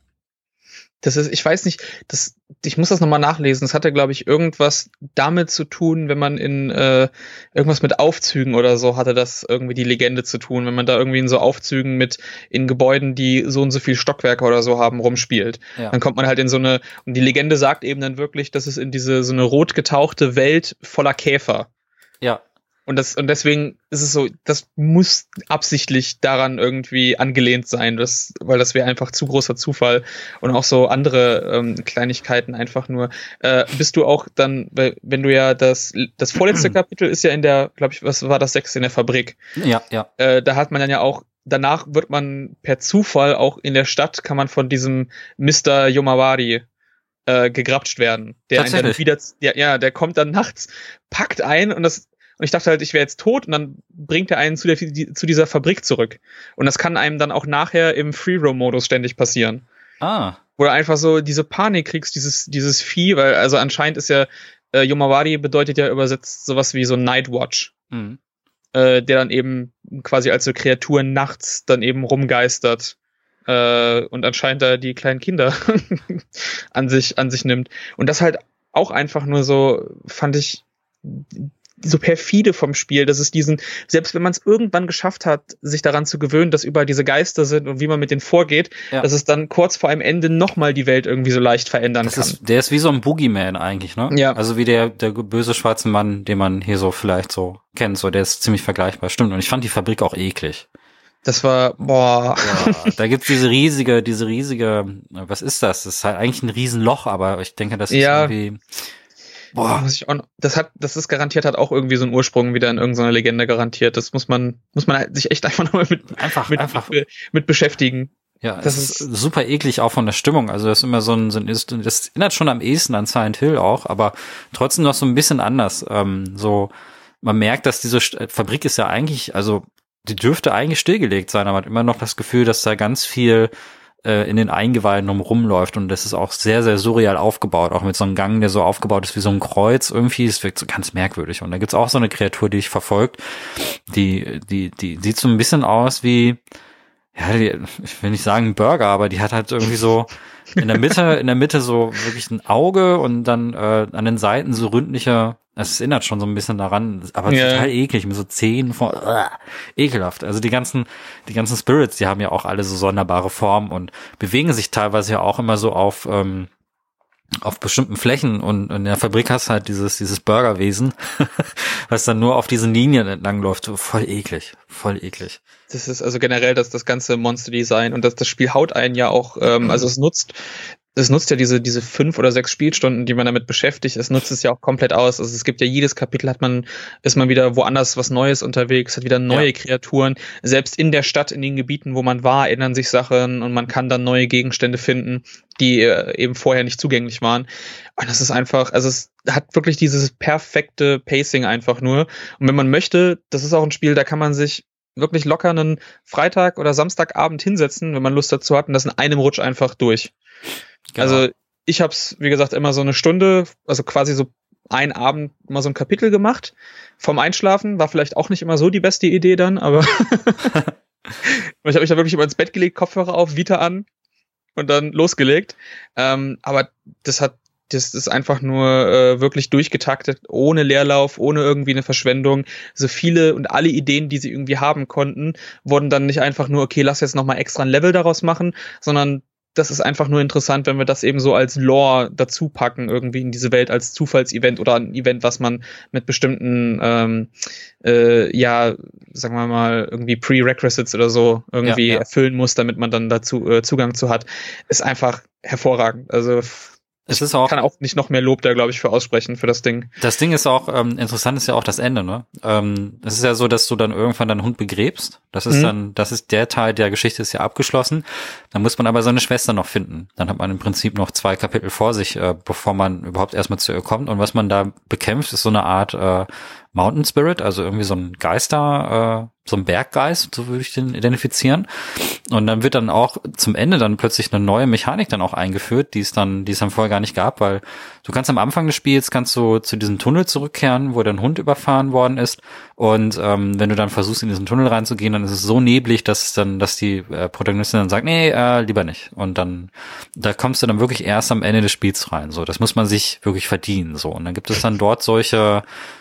Das ist, ich weiß nicht, ich muss das nochmal nachlesen. Das hatte, glaube ich, irgendwas damit zu tun, wenn man in irgendwas mit Aufzügen oder so hatte das irgendwie die Legende zu tun, wenn man da irgendwie in so Aufzügen in Gebäuden, die so und so viel Stockwerke oder so haben, rumspielt. Ja. Dann kommt man halt in so eine, und die Legende sagt eben dann wirklich, dass es in so eine rot getauchte Welt voller Käfer. Ja. Und deswegen ist es so, das muss absichtlich daran irgendwie angelehnt sein, weil das wäre einfach zu großer Zufall. Und auch so andere Kleinigkeiten einfach nur. Bist du auch dann, wenn du ja das vorletzte Kapitel ist ja in der, glaube ich, was war das 6. in der Fabrik? Ja. Da hat man dann ja auch, danach wird man per Zufall auch in der Stadt, kann man von diesem Mr. Yomawari gegrapscht werden. Der einen dann wieder, der kommt dann nachts, packt ein und ich dachte halt, ich wäre jetzt tot und dann bringt er einen zu dieser Fabrik zurück. Und das kann einem dann auch nachher im Free-Roam-Modus ständig passieren. Wo du einfach so diese Panik kriegst, dieses Vieh, weil also anscheinend ist ja, Yomawari bedeutet ja übersetzt sowas wie so Nightwatch. Der dann eben quasi als so Kreatur nachts dann eben rumgeistert. Und anscheinend da die kleinen Kinder an sich nimmt. Und das halt auch einfach nur so, fand ich, so perfide vom Spiel, dass es selbst wenn man es irgendwann geschafft hat, sich daran zu gewöhnen, dass überall diese Geister sind und wie man mit denen vorgeht, dass es dann kurz vor einem Ende nochmal die Welt irgendwie so leicht verändern kann. Der ist wie so ein Boogeyman eigentlich, ne? Ja. Also wie der böse schwarze Mann, den man hier so vielleicht so kennt, so, der ist ziemlich vergleichbar, stimmt. Und ich fand die Fabrik auch eklig. Das war, boah. Ja, da gibt's diese riesige, was ist das? Das ist halt eigentlich ein Riesenloch, aber ich denke, das ist irgendwie... Boah, das ist garantiert, hat auch irgendwie so einen Ursprung wieder in irgendeiner Legende garantiert. Das muss man halt sich echt einfach nochmal mit beschäftigen. Ja, das ist super eklig auch von der Stimmung. Also das ist immer das erinnert schon am ehesten an Silent Hill auch, aber trotzdem noch so ein bisschen anders. So, man merkt, dass diese Fabrik ist ja eigentlich, also die dürfte eigentlich stillgelegt sein, aber man hat immer noch das Gefühl, dass da ganz viel in den Eingeweiden rumläuft und das ist auch sehr, sehr surreal aufgebaut, auch mit so einem Gang, der so aufgebaut ist wie so ein Kreuz irgendwie, es wirkt so ganz merkwürdig und da gibt's auch so eine Kreatur, die dich verfolgt, die sieht so ein bisschen aus wie, ja, ich will nicht sagen Burger, aber die hat halt irgendwie so in der Mitte so wirklich ein Auge und dann an den Seiten so ründliche, es erinnert schon so ein bisschen daran, aber total eklig, mit so Zähnen ekelhaft. Also die ganzen Spirits, die haben ja auch alle so sonderbare Formen und bewegen sich teilweise ja auch immer so auf bestimmten Flächen und in der Fabrik hast du halt dieses Burgerwesen, was dann nur auf diesen Linien entlang läuft. Voll eklig. Das ist also generell das ganze Monster-Design und das Spiel haut einen ja auch, also es nutzt ja diese 5 oder 6 Spielstunden, die man damit beschäftigt, es nutzt es ja auch komplett aus. Also es gibt ja jedes Kapitel ist man wieder woanders was Neues unterwegs, hat wieder neue Kreaturen. Selbst in der Stadt, in den Gebieten, wo man war, ändern sich Sachen und man kann dann neue Gegenstände finden, die eben vorher nicht zugänglich waren. Und das ist einfach, also es hat wirklich dieses perfekte Pacing einfach nur. Und wenn man möchte, das ist auch ein Spiel, da kann man sich wirklich locker einen Freitag oder Samstagabend hinsetzen, wenn man Lust dazu hat und das in einem Rutsch einfach durch. Genau. Also ich hab's, wie gesagt, immer so eine Stunde, also quasi so einen Abend mal so ein Kapitel gemacht. Vom Einschlafen war vielleicht auch nicht immer so die beste Idee dann, aber ich habe mich da wirklich immer ins Bett gelegt, Kopfhörer auf, Vita an und dann losgelegt. Aber das ist einfach nur wirklich durchgetaktet, ohne Leerlauf, ohne irgendwie eine Verschwendung. So viele und alle Ideen, die sie irgendwie haben konnten, wurden dann nicht einfach nur, okay, lass jetzt nochmal extra ein Level daraus machen, sondern das ist einfach nur interessant, wenn wir das eben so als Lore dazu packen, irgendwie in diese Welt als Zufallsevent oder ein Event, was man mit bestimmten, sagen wir mal, irgendwie Prerequisites oder so irgendwie erfüllen muss, damit man dann dazu Zugang zu hat, ist einfach hervorragend. Also es ist auch, kann auch nicht noch mehr Lob da, glaube ich, für aussprechen, für das Ding. Das Ding ist auch, interessant ist ja auch das Ende, ne? Es ist ja so, dass du dann irgendwann deinen Hund begräbst. Das ist der Teil der Geschichte ist ja abgeschlossen. Dann muss man aber seine Schwester noch finden. Dann hat man im Prinzip noch 2 Kapitel vor sich, bevor man überhaupt erstmal zu ihr kommt. Und was man da bekämpft, ist so eine Art Mountain Spirit, also irgendwie so ein Geister, so ein Berggeist, so würde ich den identifizieren. Und dann wird dann auch zum Ende dann plötzlich eine neue Mechanik dann auch eingeführt, die es dann vorher gar nicht gab, weil du kannst am Anfang des Spiels zu diesem Tunnel zurückkehren, wo dein Hund überfahren worden ist. Und wenn du dann versuchst, in diesen Tunnel reinzugehen, dann ist es so neblig, dass die Protagonistin dann sagt, nee, lieber nicht. Und dann, da kommst du dann wirklich erst am Ende des Spiels rein. So, das muss man sich wirklich verdienen. So, und dann gibt es dann dort solche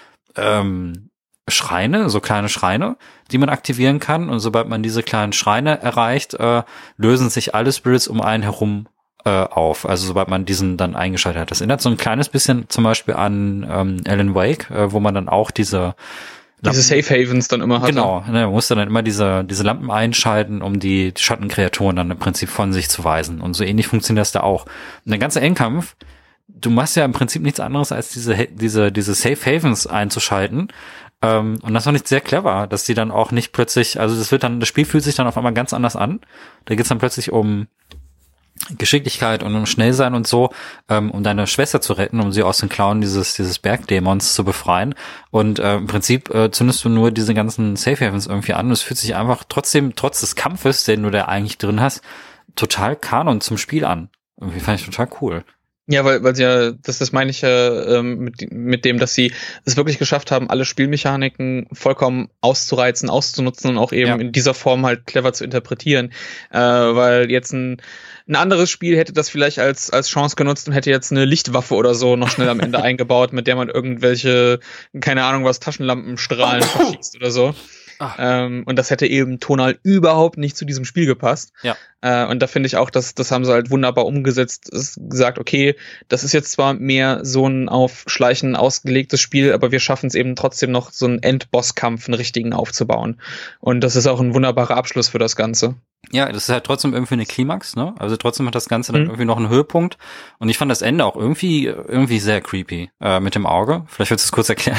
Schreine, so kleine Schreine, die man aktivieren kann. Und sobald man diese kleinen Schreine erreicht, lösen sich alle Spirits um einen herum auf. Also sobald man diesen dann eingeschaltet hat. Das erinnert so ein kleines bisschen zum Beispiel an Alan Wake, wo man dann auch diese Safe Havens dann immer hatte. Genau, man musste dann immer diese Lampen einschalten, um die Schattenkreaturen dann im Prinzip von sich zu weisen. Und so ähnlich funktioniert das da auch. Und der ganze Endkampf, du machst ja im Prinzip nichts anderes, als diese Safe Havens einzuschalten. Und das fand ich sehr clever, dass die dann auch nicht plötzlich, also das Spiel fühlt sich dann auf einmal ganz anders an. Da geht's dann plötzlich um Geschicklichkeit und um Schnellsein und so, um deine Schwester zu retten, um sie aus den Klauen dieses Bergdämons zu befreien. Und im Prinzip zündest du nur diese ganzen Safe Havens irgendwie an. Und es fühlt sich einfach trotzdem, trotz des Kampfes, den du da eigentlich drin hast, total Kanon zum Spiel an. Irgendwie fand ich total cool. Ja, weil sie ja, das meine ich ja mit dem, dass sie es wirklich geschafft haben, alle Spielmechaniken vollkommen auszureizen, auszunutzen und auch eben in dieser Form halt clever zu interpretieren. Weil jetzt ein anderes Spiel hätte das vielleicht als Chance genutzt und hätte jetzt eine Lichtwaffe oder so noch schnell am Ende eingebaut, mit der man irgendwelche, keine Ahnung was, Taschenlampenstrahlen verschießt oder so. Und das hätte eben tonal überhaupt nicht zu diesem Spiel gepasst. Ja. Und da finde ich auch, das haben sie halt wunderbar umgesetzt. Es gesagt, okay, das ist jetzt zwar mehr so ein auf Schleichen ausgelegtes Spiel, aber wir schaffen es eben trotzdem noch, so einen Endbosskampf, einen richtigen aufzubauen. Und das ist auch ein wunderbarer Abschluss für das Ganze. Ja, das ist halt trotzdem irgendwie eine Klimax, ne? Also trotzdem hat das Ganze dann irgendwie noch einen Höhepunkt. Und ich fand das Ende auch irgendwie sehr creepy mit dem Auge. Vielleicht willst du es kurz erklären.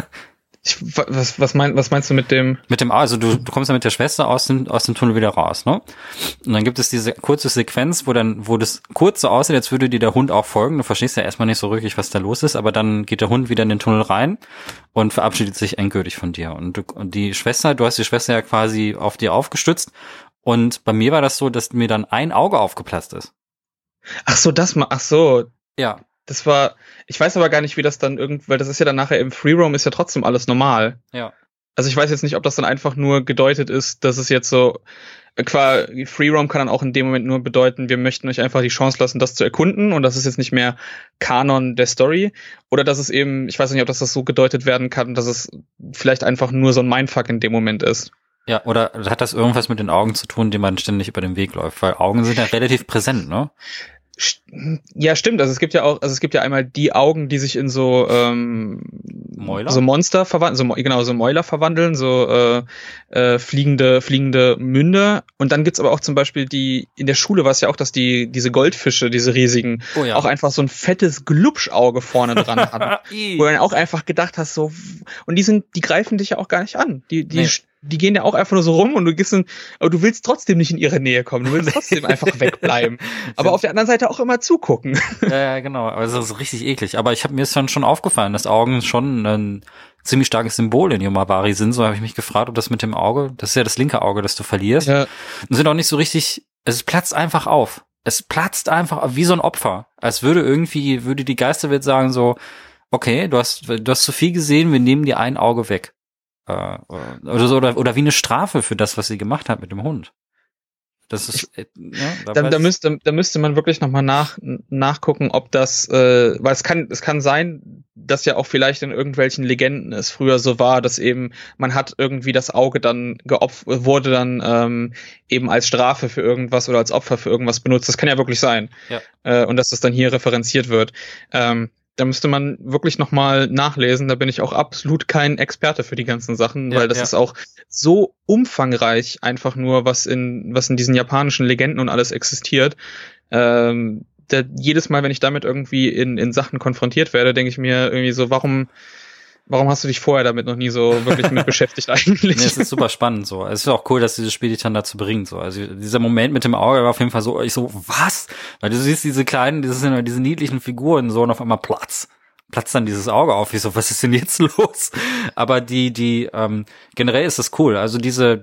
Was meinst du mit dem? Mit dem, also du kommst ja mit der Schwester aus dem Tunnel wieder raus, ne? Und dann gibt es diese kurze Sequenz, wo das kurz so aussieht, als würde dir der Hund auch folgen. Du verstehst ja erstmal nicht so wirklich, was da los ist, aber dann geht der Hund wieder in den Tunnel rein und verabschiedet sich endgültig von dir. Und du hast die Schwester ja quasi auf dir aufgestützt Und bei mir war das so, dass mir dann ein Auge aufgeplatzt ist. Ach so. Ja. Das war, ich weiß aber gar nicht, wie das dann weil das ist ja dann nachher im Free Roam ist ja trotzdem alles normal. Ja. Also ich weiß jetzt nicht, ob das dann einfach nur gedeutet ist, dass es jetzt so, Free Roam kann dann auch in dem Moment nur bedeuten, wir möchten euch einfach die Chance lassen, das zu erkunden und das ist jetzt nicht mehr Kanon der Story. Oder dass es eben, ich weiß nicht, ob das so gedeutet werden kann, dass es vielleicht einfach nur so ein Mindfuck in dem Moment ist. Ja, oder hat das irgendwas mit den Augen zu tun, die man ständig über den Weg läuft? Weil Augen sind ja relativ präsent, ne? Ja, stimmt. Also es gibt ja einmal die Augen, die sich in so Mäuler? So Monster verwandeln, so Mäuler verwandeln, so fliegende Münder. Und dann gibt's aber auch zum Beispiel in der Schule war es ja auch, dass diese Goldfische, diese riesigen, auch einfach so ein fettes Glubschauge vorne dran hatten. Wo du dann auch einfach gedacht hast, so, und die greifen dich ja auch gar nicht an. Die gehen ja auch einfach nur so rum und aber du willst trotzdem nicht in ihre Nähe kommen. Du willst trotzdem einfach wegbleiben. Aber auf der anderen Seite auch immer zugucken. Ja, genau. Aber es ist richtig eklig. Aber mir ist dann schon aufgefallen, dass Augen schon ein ziemlich starkes Symbol in Yomabari sind. So habe ich mich gefragt, ob das mit dem Auge, das ist ja das linke Auge, das du verlierst. Ja. Und sind auch nicht so richtig, es platzt einfach auf. Es platzt einfach wie so ein Opfer. Als würde die Geisterwelt sagen so, okay, du hast zu viel gesehen, wir nehmen dir ein Auge weg. Oder wie eine Strafe für das, was sie gemacht hat mit dem Hund. Das ist, da müsste man wirklich nochmal nachgucken, ob das, weil es kann sein, dass ja auch vielleicht in irgendwelchen Legenden es früher so war, dass eben man hat irgendwie das Auge dann wurde dann eben als Strafe für irgendwas oder als Opfer für irgendwas benutzt. Das kann ja wirklich sein. Ja. Und dass das dann hier referenziert wird. Da müsste man wirklich nochmal nachlesen. Da bin ich auch absolut kein Experte für die ganzen Sachen, weil das ist auch so umfangreich einfach nur, was in diesen japanischen Legenden und alles existiert. Jedes Mal, wenn ich damit irgendwie in Sachen konfrontiert werde, denke ich mir irgendwie so, warum hast du dich vorher damit noch nie so wirklich mit beschäftigt eigentlich? Nee, es ist super spannend so. Es ist auch cool, dass dieses Spiel dich dann dazu bringt. So. Also dieser Moment mit dem Auge war auf jeden Fall so, was? Weil du siehst diese niedlichen Figuren so und auf einmal platzt dann dieses Auge auf. Ich so, was ist denn jetzt los? Aber generell ist das cool. Also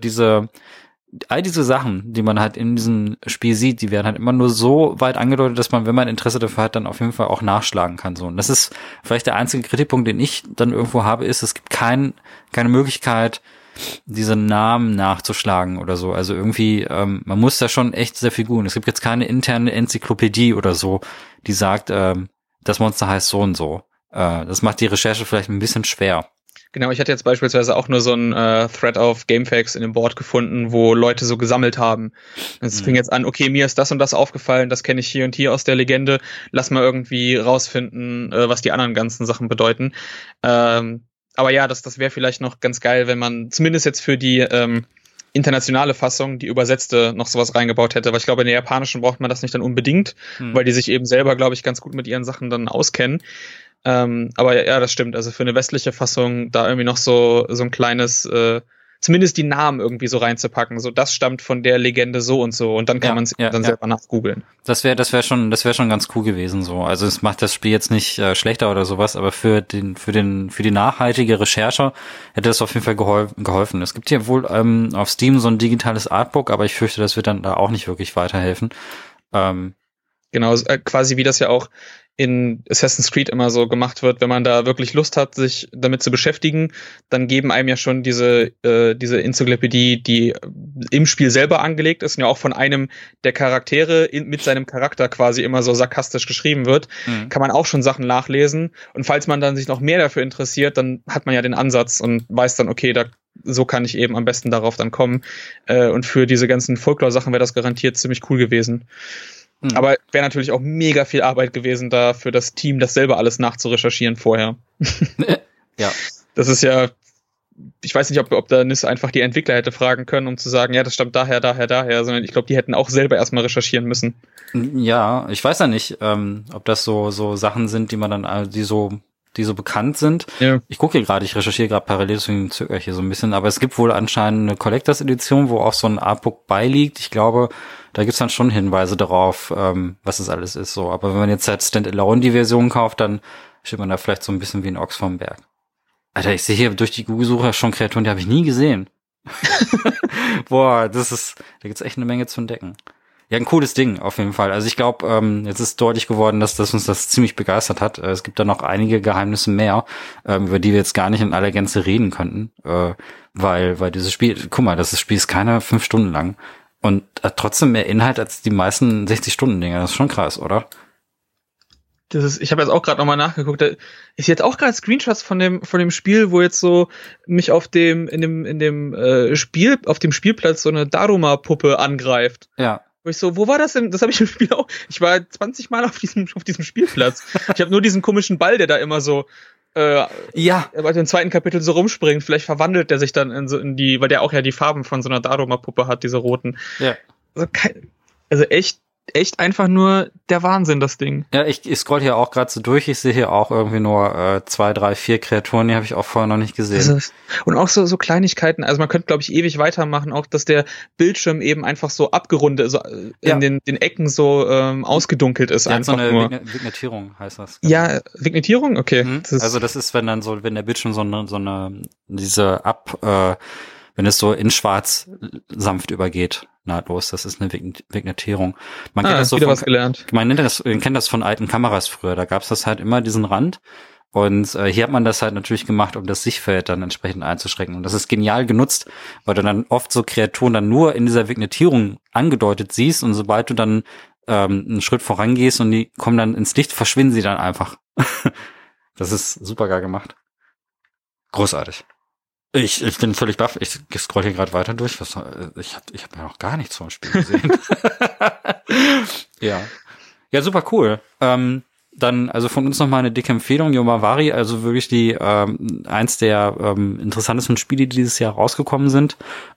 all diese Sachen, die man halt in diesem Spiel sieht, die werden halt immer nur so weit angedeutet, dass man, wenn man Interesse dafür hat, dann auf jeden Fall auch nachschlagen kann. So. Und das ist vielleicht der einzige Kritikpunkt, den ich dann irgendwo habe, ist, es gibt keine Möglichkeit, diese Namen nachzuschlagen oder so. Also irgendwie, man muss da schon echt sehr viel googeln. Es gibt jetzt keine interne Enzyklopädie oder so, die sagt, das Monster heißt so und so. Das macht die Recherche vielleicht ein bisschen schwer. Genau, ich hatte jetzt beispielsweise auch nur so einen Thread auf GameFAQs in dem Board gefunden, wo Leute so gesammelt haben. Es fing jetzt an, okay, mir ist das und das aufgefallen, das kenne ich hier und hier aus der Legende, lass mal irgendwie rausfinden, was die anderen ganzen Sachen bedeuten. Aber ja, das wäre vielleicht noch ganz geil, wenn man zumindest jetzt für die internationale Fassung, die übersetzte, noch sowas reingebaut hätte, weil ich glaube, in der japanischen braucht man das nicht dann unbedingt, weil die sich eben selber, glaube ich, ganz gut mit ihren Sachen dann auskennen. Aber ja, das stimmt. Also für eine westliche Fassung da irgendwie noch so ein kleines, zumindest die Namen irgendwie so reinzupacken. So, das stammt von der Legende so und so. Und dann kann man es dann selber nachgoogeln. Das wäre schon ganz cool gewesen so. Also es macht das Spiel jetzt nicht schlechter oder sowas, aber für die nachhaltige Recherche hätte das auf jeden Fall geholfen. Es gibt hier wohl auf Steam so ein digitales Artbook, aber ich fürchte, das wird dann da auch nicht wirklich weiterhelfen. Genau, quasi wie das ja auch in Assassin's Creed immer so gemacht wird, wenn man da wirklich Lust hat, sich damit zu beschäftigen, dann geben einem ja schon diese Enzyklopädie, die im Spiel selber angelegt ist und ja auch von einem der Charaktere mit seinem Charakter quasi immer so sarkastisch geschrieben wird, kann man auch schon Sachen nachlesen. Und falls man dann sich noch mehr dafür interessiert, dann hat man ja den Ansatz und weiß dann, okay, so kann ich eben am besten darauf dann kommen. Und für diese ganzen Folklore-Sachen wäre das garantiert ziemlich cool gewesen. Aber wäre natürlich auch mega viel Arbeit gewesen, da für das Team das selber alles nachzurecherchieren vorher. Ja. Das ist ja, ich weiß nicht, ob da NIS einfach die Entwickler hätte fragen können, um zu sagen, ja, das stammt daher, sondern ich glaube, die hätten auch selber erstmal recherchieren müssen. Ja, ich weiß ja nicht, ob das so Sachen sind, die man dann, die so bekannt sind. Ja. Ich recherchiere gerade parallel, deswegen zögere ich hier so ein bisschen, aber es gibt wohl anscheinend eine Collectors Edition, wo auch so ein Artbook beiliegt. Ich glaube, da gibt's dann schon Hinweise darauf, was das alles ist, so. Aber wenn man jetzt halt Standalone die Version kauft, dann steht man da vielleicht so ein bisschen wie ein Ochs vom Berg. Alter, ich sehe hier durch die Google-Suche schon Kreaturen, die habe ich nie gesehen. Boah, da gibt's echt eine Menge zu entdecken. Ja, ein cooles Ding auf jeden Fall. Also ich glaube, jetzt ist deutlich geworden, dass uns das ziemlich begeistert hat. Es gibt da noch einige Geheimnisse mehr, über die wir jetzt gar nicht in aller Gänze reden könnten, weil dieses Spiel, guck mal, das Spiel ist keine 5 Stunden lang und hat trotzdem mehr Inhalt als die meisten 60-Stunden-Dinger. Das ist schon krass, oder? Ich habe jetzt auch gerade nochmal nachgeguckt. Da ist jetzt auch gerade Screenshots von dem Spiel, wo jetzt so mich auf dem Spielplatz so eine Daruma-Puppe angreift. Ja. Wo ich so, wo war das denn? Das habe ich im Spiel auch. Ich war 20 Mal auf diesem Spielplatz. Ich habe nur diesen komischen Ball, der da immer so bei dem zweiten Kapitel so rumspringt. Vielleicht verwandelt der sich dann in die, weil der auch ja die Farben von so einer Daruma-Puppe hat, diese roten. Ja. Also echt einfach nur der Wahnsinn, das Ding. Ja, ich scroll hier auch gerade so durch. Ich sehe hier auch irgendwie nur 2, 3, 4 Kreaturen, die habe ich auch vorher noch nicht gesehen. Und auch so Kleinigkeiten. Also man könnte, glaube ich, ewig weitermachen. Auch, dass der Bildschirm eben einfach so abgerundet, so in den Ecken so ausgedunkelt ist. Ja, einfach so eine nur. Vignettierung heißt das. Ja, Vignettierung? Okay. Also das ist, wenn der Bildschirm wenn es so in schwarz sanft übergeht, nahtlos, das ist eine Vignettierung. Man kennt das so was gelernt. Man kennt das von alten Kameras früher, da gab's das halt immer, diesen Rand. Und hier hat man das halt natürlich gemacht, um das Sichtfeld dann entsprechend einzuschränken. Und das ist genial genutzt, weil du dann oft so Kreaturen dann nur in dieser Vignettierung angedeutet siehst und sobald du dann einen Schritt vorangehst und die kommen dann ins Licht, verschwinden sie dann einfach. Das ist super geil gemacht. Großartig. Ich bin völlig baff. Ich scroll hier gerade weiter durch. Ich hab ja noch gar nichts vom Spiel gesehen. Ja, super cool. Dann also von uns nochmal eine dicke Empfehlung. Yomavari, also wirklich die eins der interessantesten Spiele, die dieses Jahr rausgekommen sind.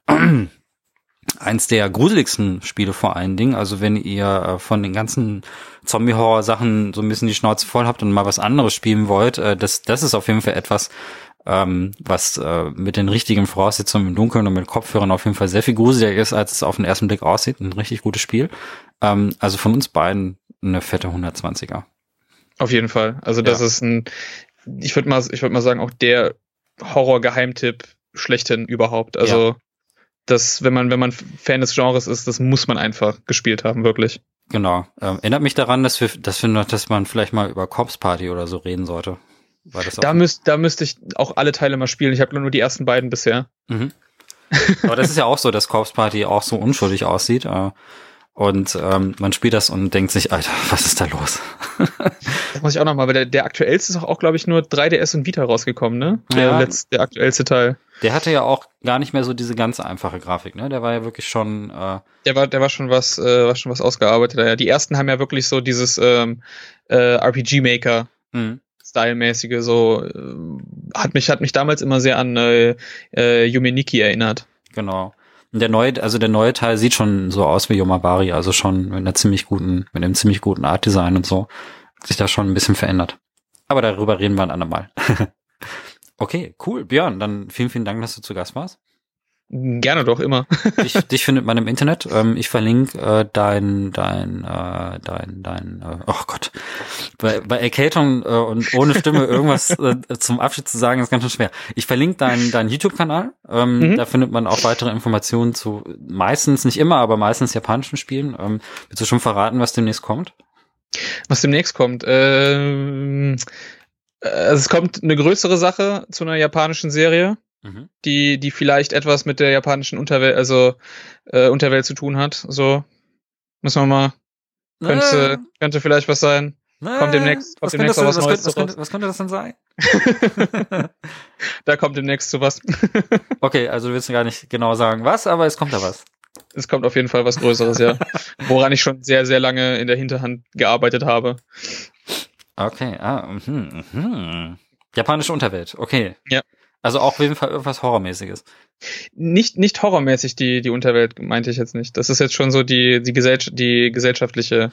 Eins der gruseligsten Spiele vor allen Dingen. Also wenn ihr von den ganzen Zombie-Horror-Sachen so ein bisschen die Schnauze voll habt und mal was anderes spielen wollt, das ist auf jeden Fall etwas, was mit den richtigen Voraussetzungen im Dunkeln und mit Kopfhörern auf jeden Fall sehr viel gruseliger ist, als es auf den ersten Blick aussieht. Ein richtig gutes Spiel. Also von uns beiden eine fette 120er. Auf jeden Fall. Also das ist ich würde mal sagen, auch der Horror-Geheimtipp schlechthin überhaupt. Also das, wenn man Fan des Genres ist, das muss man einfach gespielt haben, wirklich. Genau. Erinnert mich daran, dass man vielleicht mal über Corpse Party oder so reden sollte. Da müsste ich auch alle Teile mal spielen. Ich habe nur die ersten beiden bisher. Mhm. Aber das ist ja auch so, dass Corpse Party auch so unschuldig aussieht. Und man spielt das und denkt sich, Alter, was ist da los? Das muss ich auch nochmal, weil der aktuellste ist auch, glaube ich, nur 3DS und Vita rausgekommen, ne? Der aktuellste Teil. Der hatte ja auch gar nicht mehr so diese ganz einfache Grafik, ne? Der war ja wirklich schon Der war schon was ausgearbeitet. Ja. Die ersten haben ja wirklich so dieses RPG-Maker Style-mäßige, so hat mich damals immer sehr an Yume Nikki erinnert. Genau. Und der neue Teil sieht schon so aus wie Yomavari, also schon mit einem ziemlich guten Art-Design und so. Hat sich da schon ein bisschen verändert. Aber darüber reden wir ein andermal. Okay, cool. Björn, dann vielen, vielen Dank, dass du zu Gast warst. Gerne doch, immer. Dich findet man im Internet. Ich verlinke oh Gott. Bei Erkältung und ohne Stimme irgendwas zum Abschied zu sagen, ist ganz schön schwer. Ich verlinke deinen YouTube-Kanal. Da findet man auch weitere Informationen zu meistens, nicht immer, aber meistens japanischen Spielen. Willst du schon verraten, was demnächst kommt? Was demnächst kommt? Also es kommt eine größere Sache zu einer japanischen Serie. Die vielleicht etwas mit der japanischen Unterwelt, Unterwelt zu tun hat. So, müssen wir mal. Könnte vielleicht was sein. Kommt demnächst auch was Neues raus. Was könnte das denn sein? Da kommt demnächst sowas. Okay, also du willst gar nicht genau sagen was, aber es kommt da was. Es kommt auf jeden Fall was Größeres, ja. Woran ich schon sehr, sehr lange in der Hinterhand gearbeitet habe. Okay, Japanische Unterwelt, okay. Ja. Also auch auf jeden Fall irgendwas Horrormäßiges. Nicht horrormäßig die Unterwelt, meinte ich jetzt nicht. Das ist jetzt schon so die gesellschaftliche.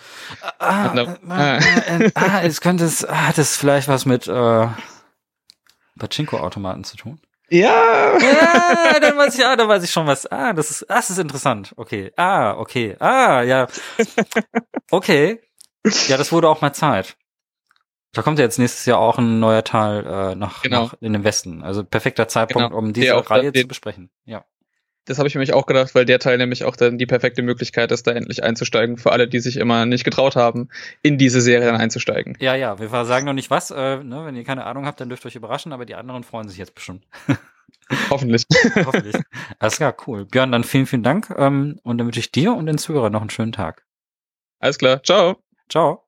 Hat es vielleicht was mit Pachinko-Automaten zu tun? Ja! Ja, dann weiß ich schon was. Das ist interessant. Okay. Okay. Ja. Okay. Ja, das wurde auch mal Zeit. Da kommt ja jetzt nächstes Jahr auch ein neuer Teil nach in den Westen. Also perfekter Zeitpunkt, um diese Reihe zu besprechen. Ja. Das habe ich mir nämlich auch gedacht, weil der Teil nämlich auch dann die perfekte Möglichkeit ist, da endlich einzusteigen, für alle, die sich immer nicht getraut haben, in diese Serien einzusteigen. Ja, wir sagen noch nicht was, ne? Wenn ihr keine Ahnung habt, dann dürft ihr euch überraschen, aber die anderen freuen sich jetzt bestimmt. Hoffentlich. Hoffentlich. Alles klar, cool. Björn, dann vielen Dank und dann wünsche ich dir und den Zuhörern noch einen schönen Tag. Alles klar, ciao. Ciao.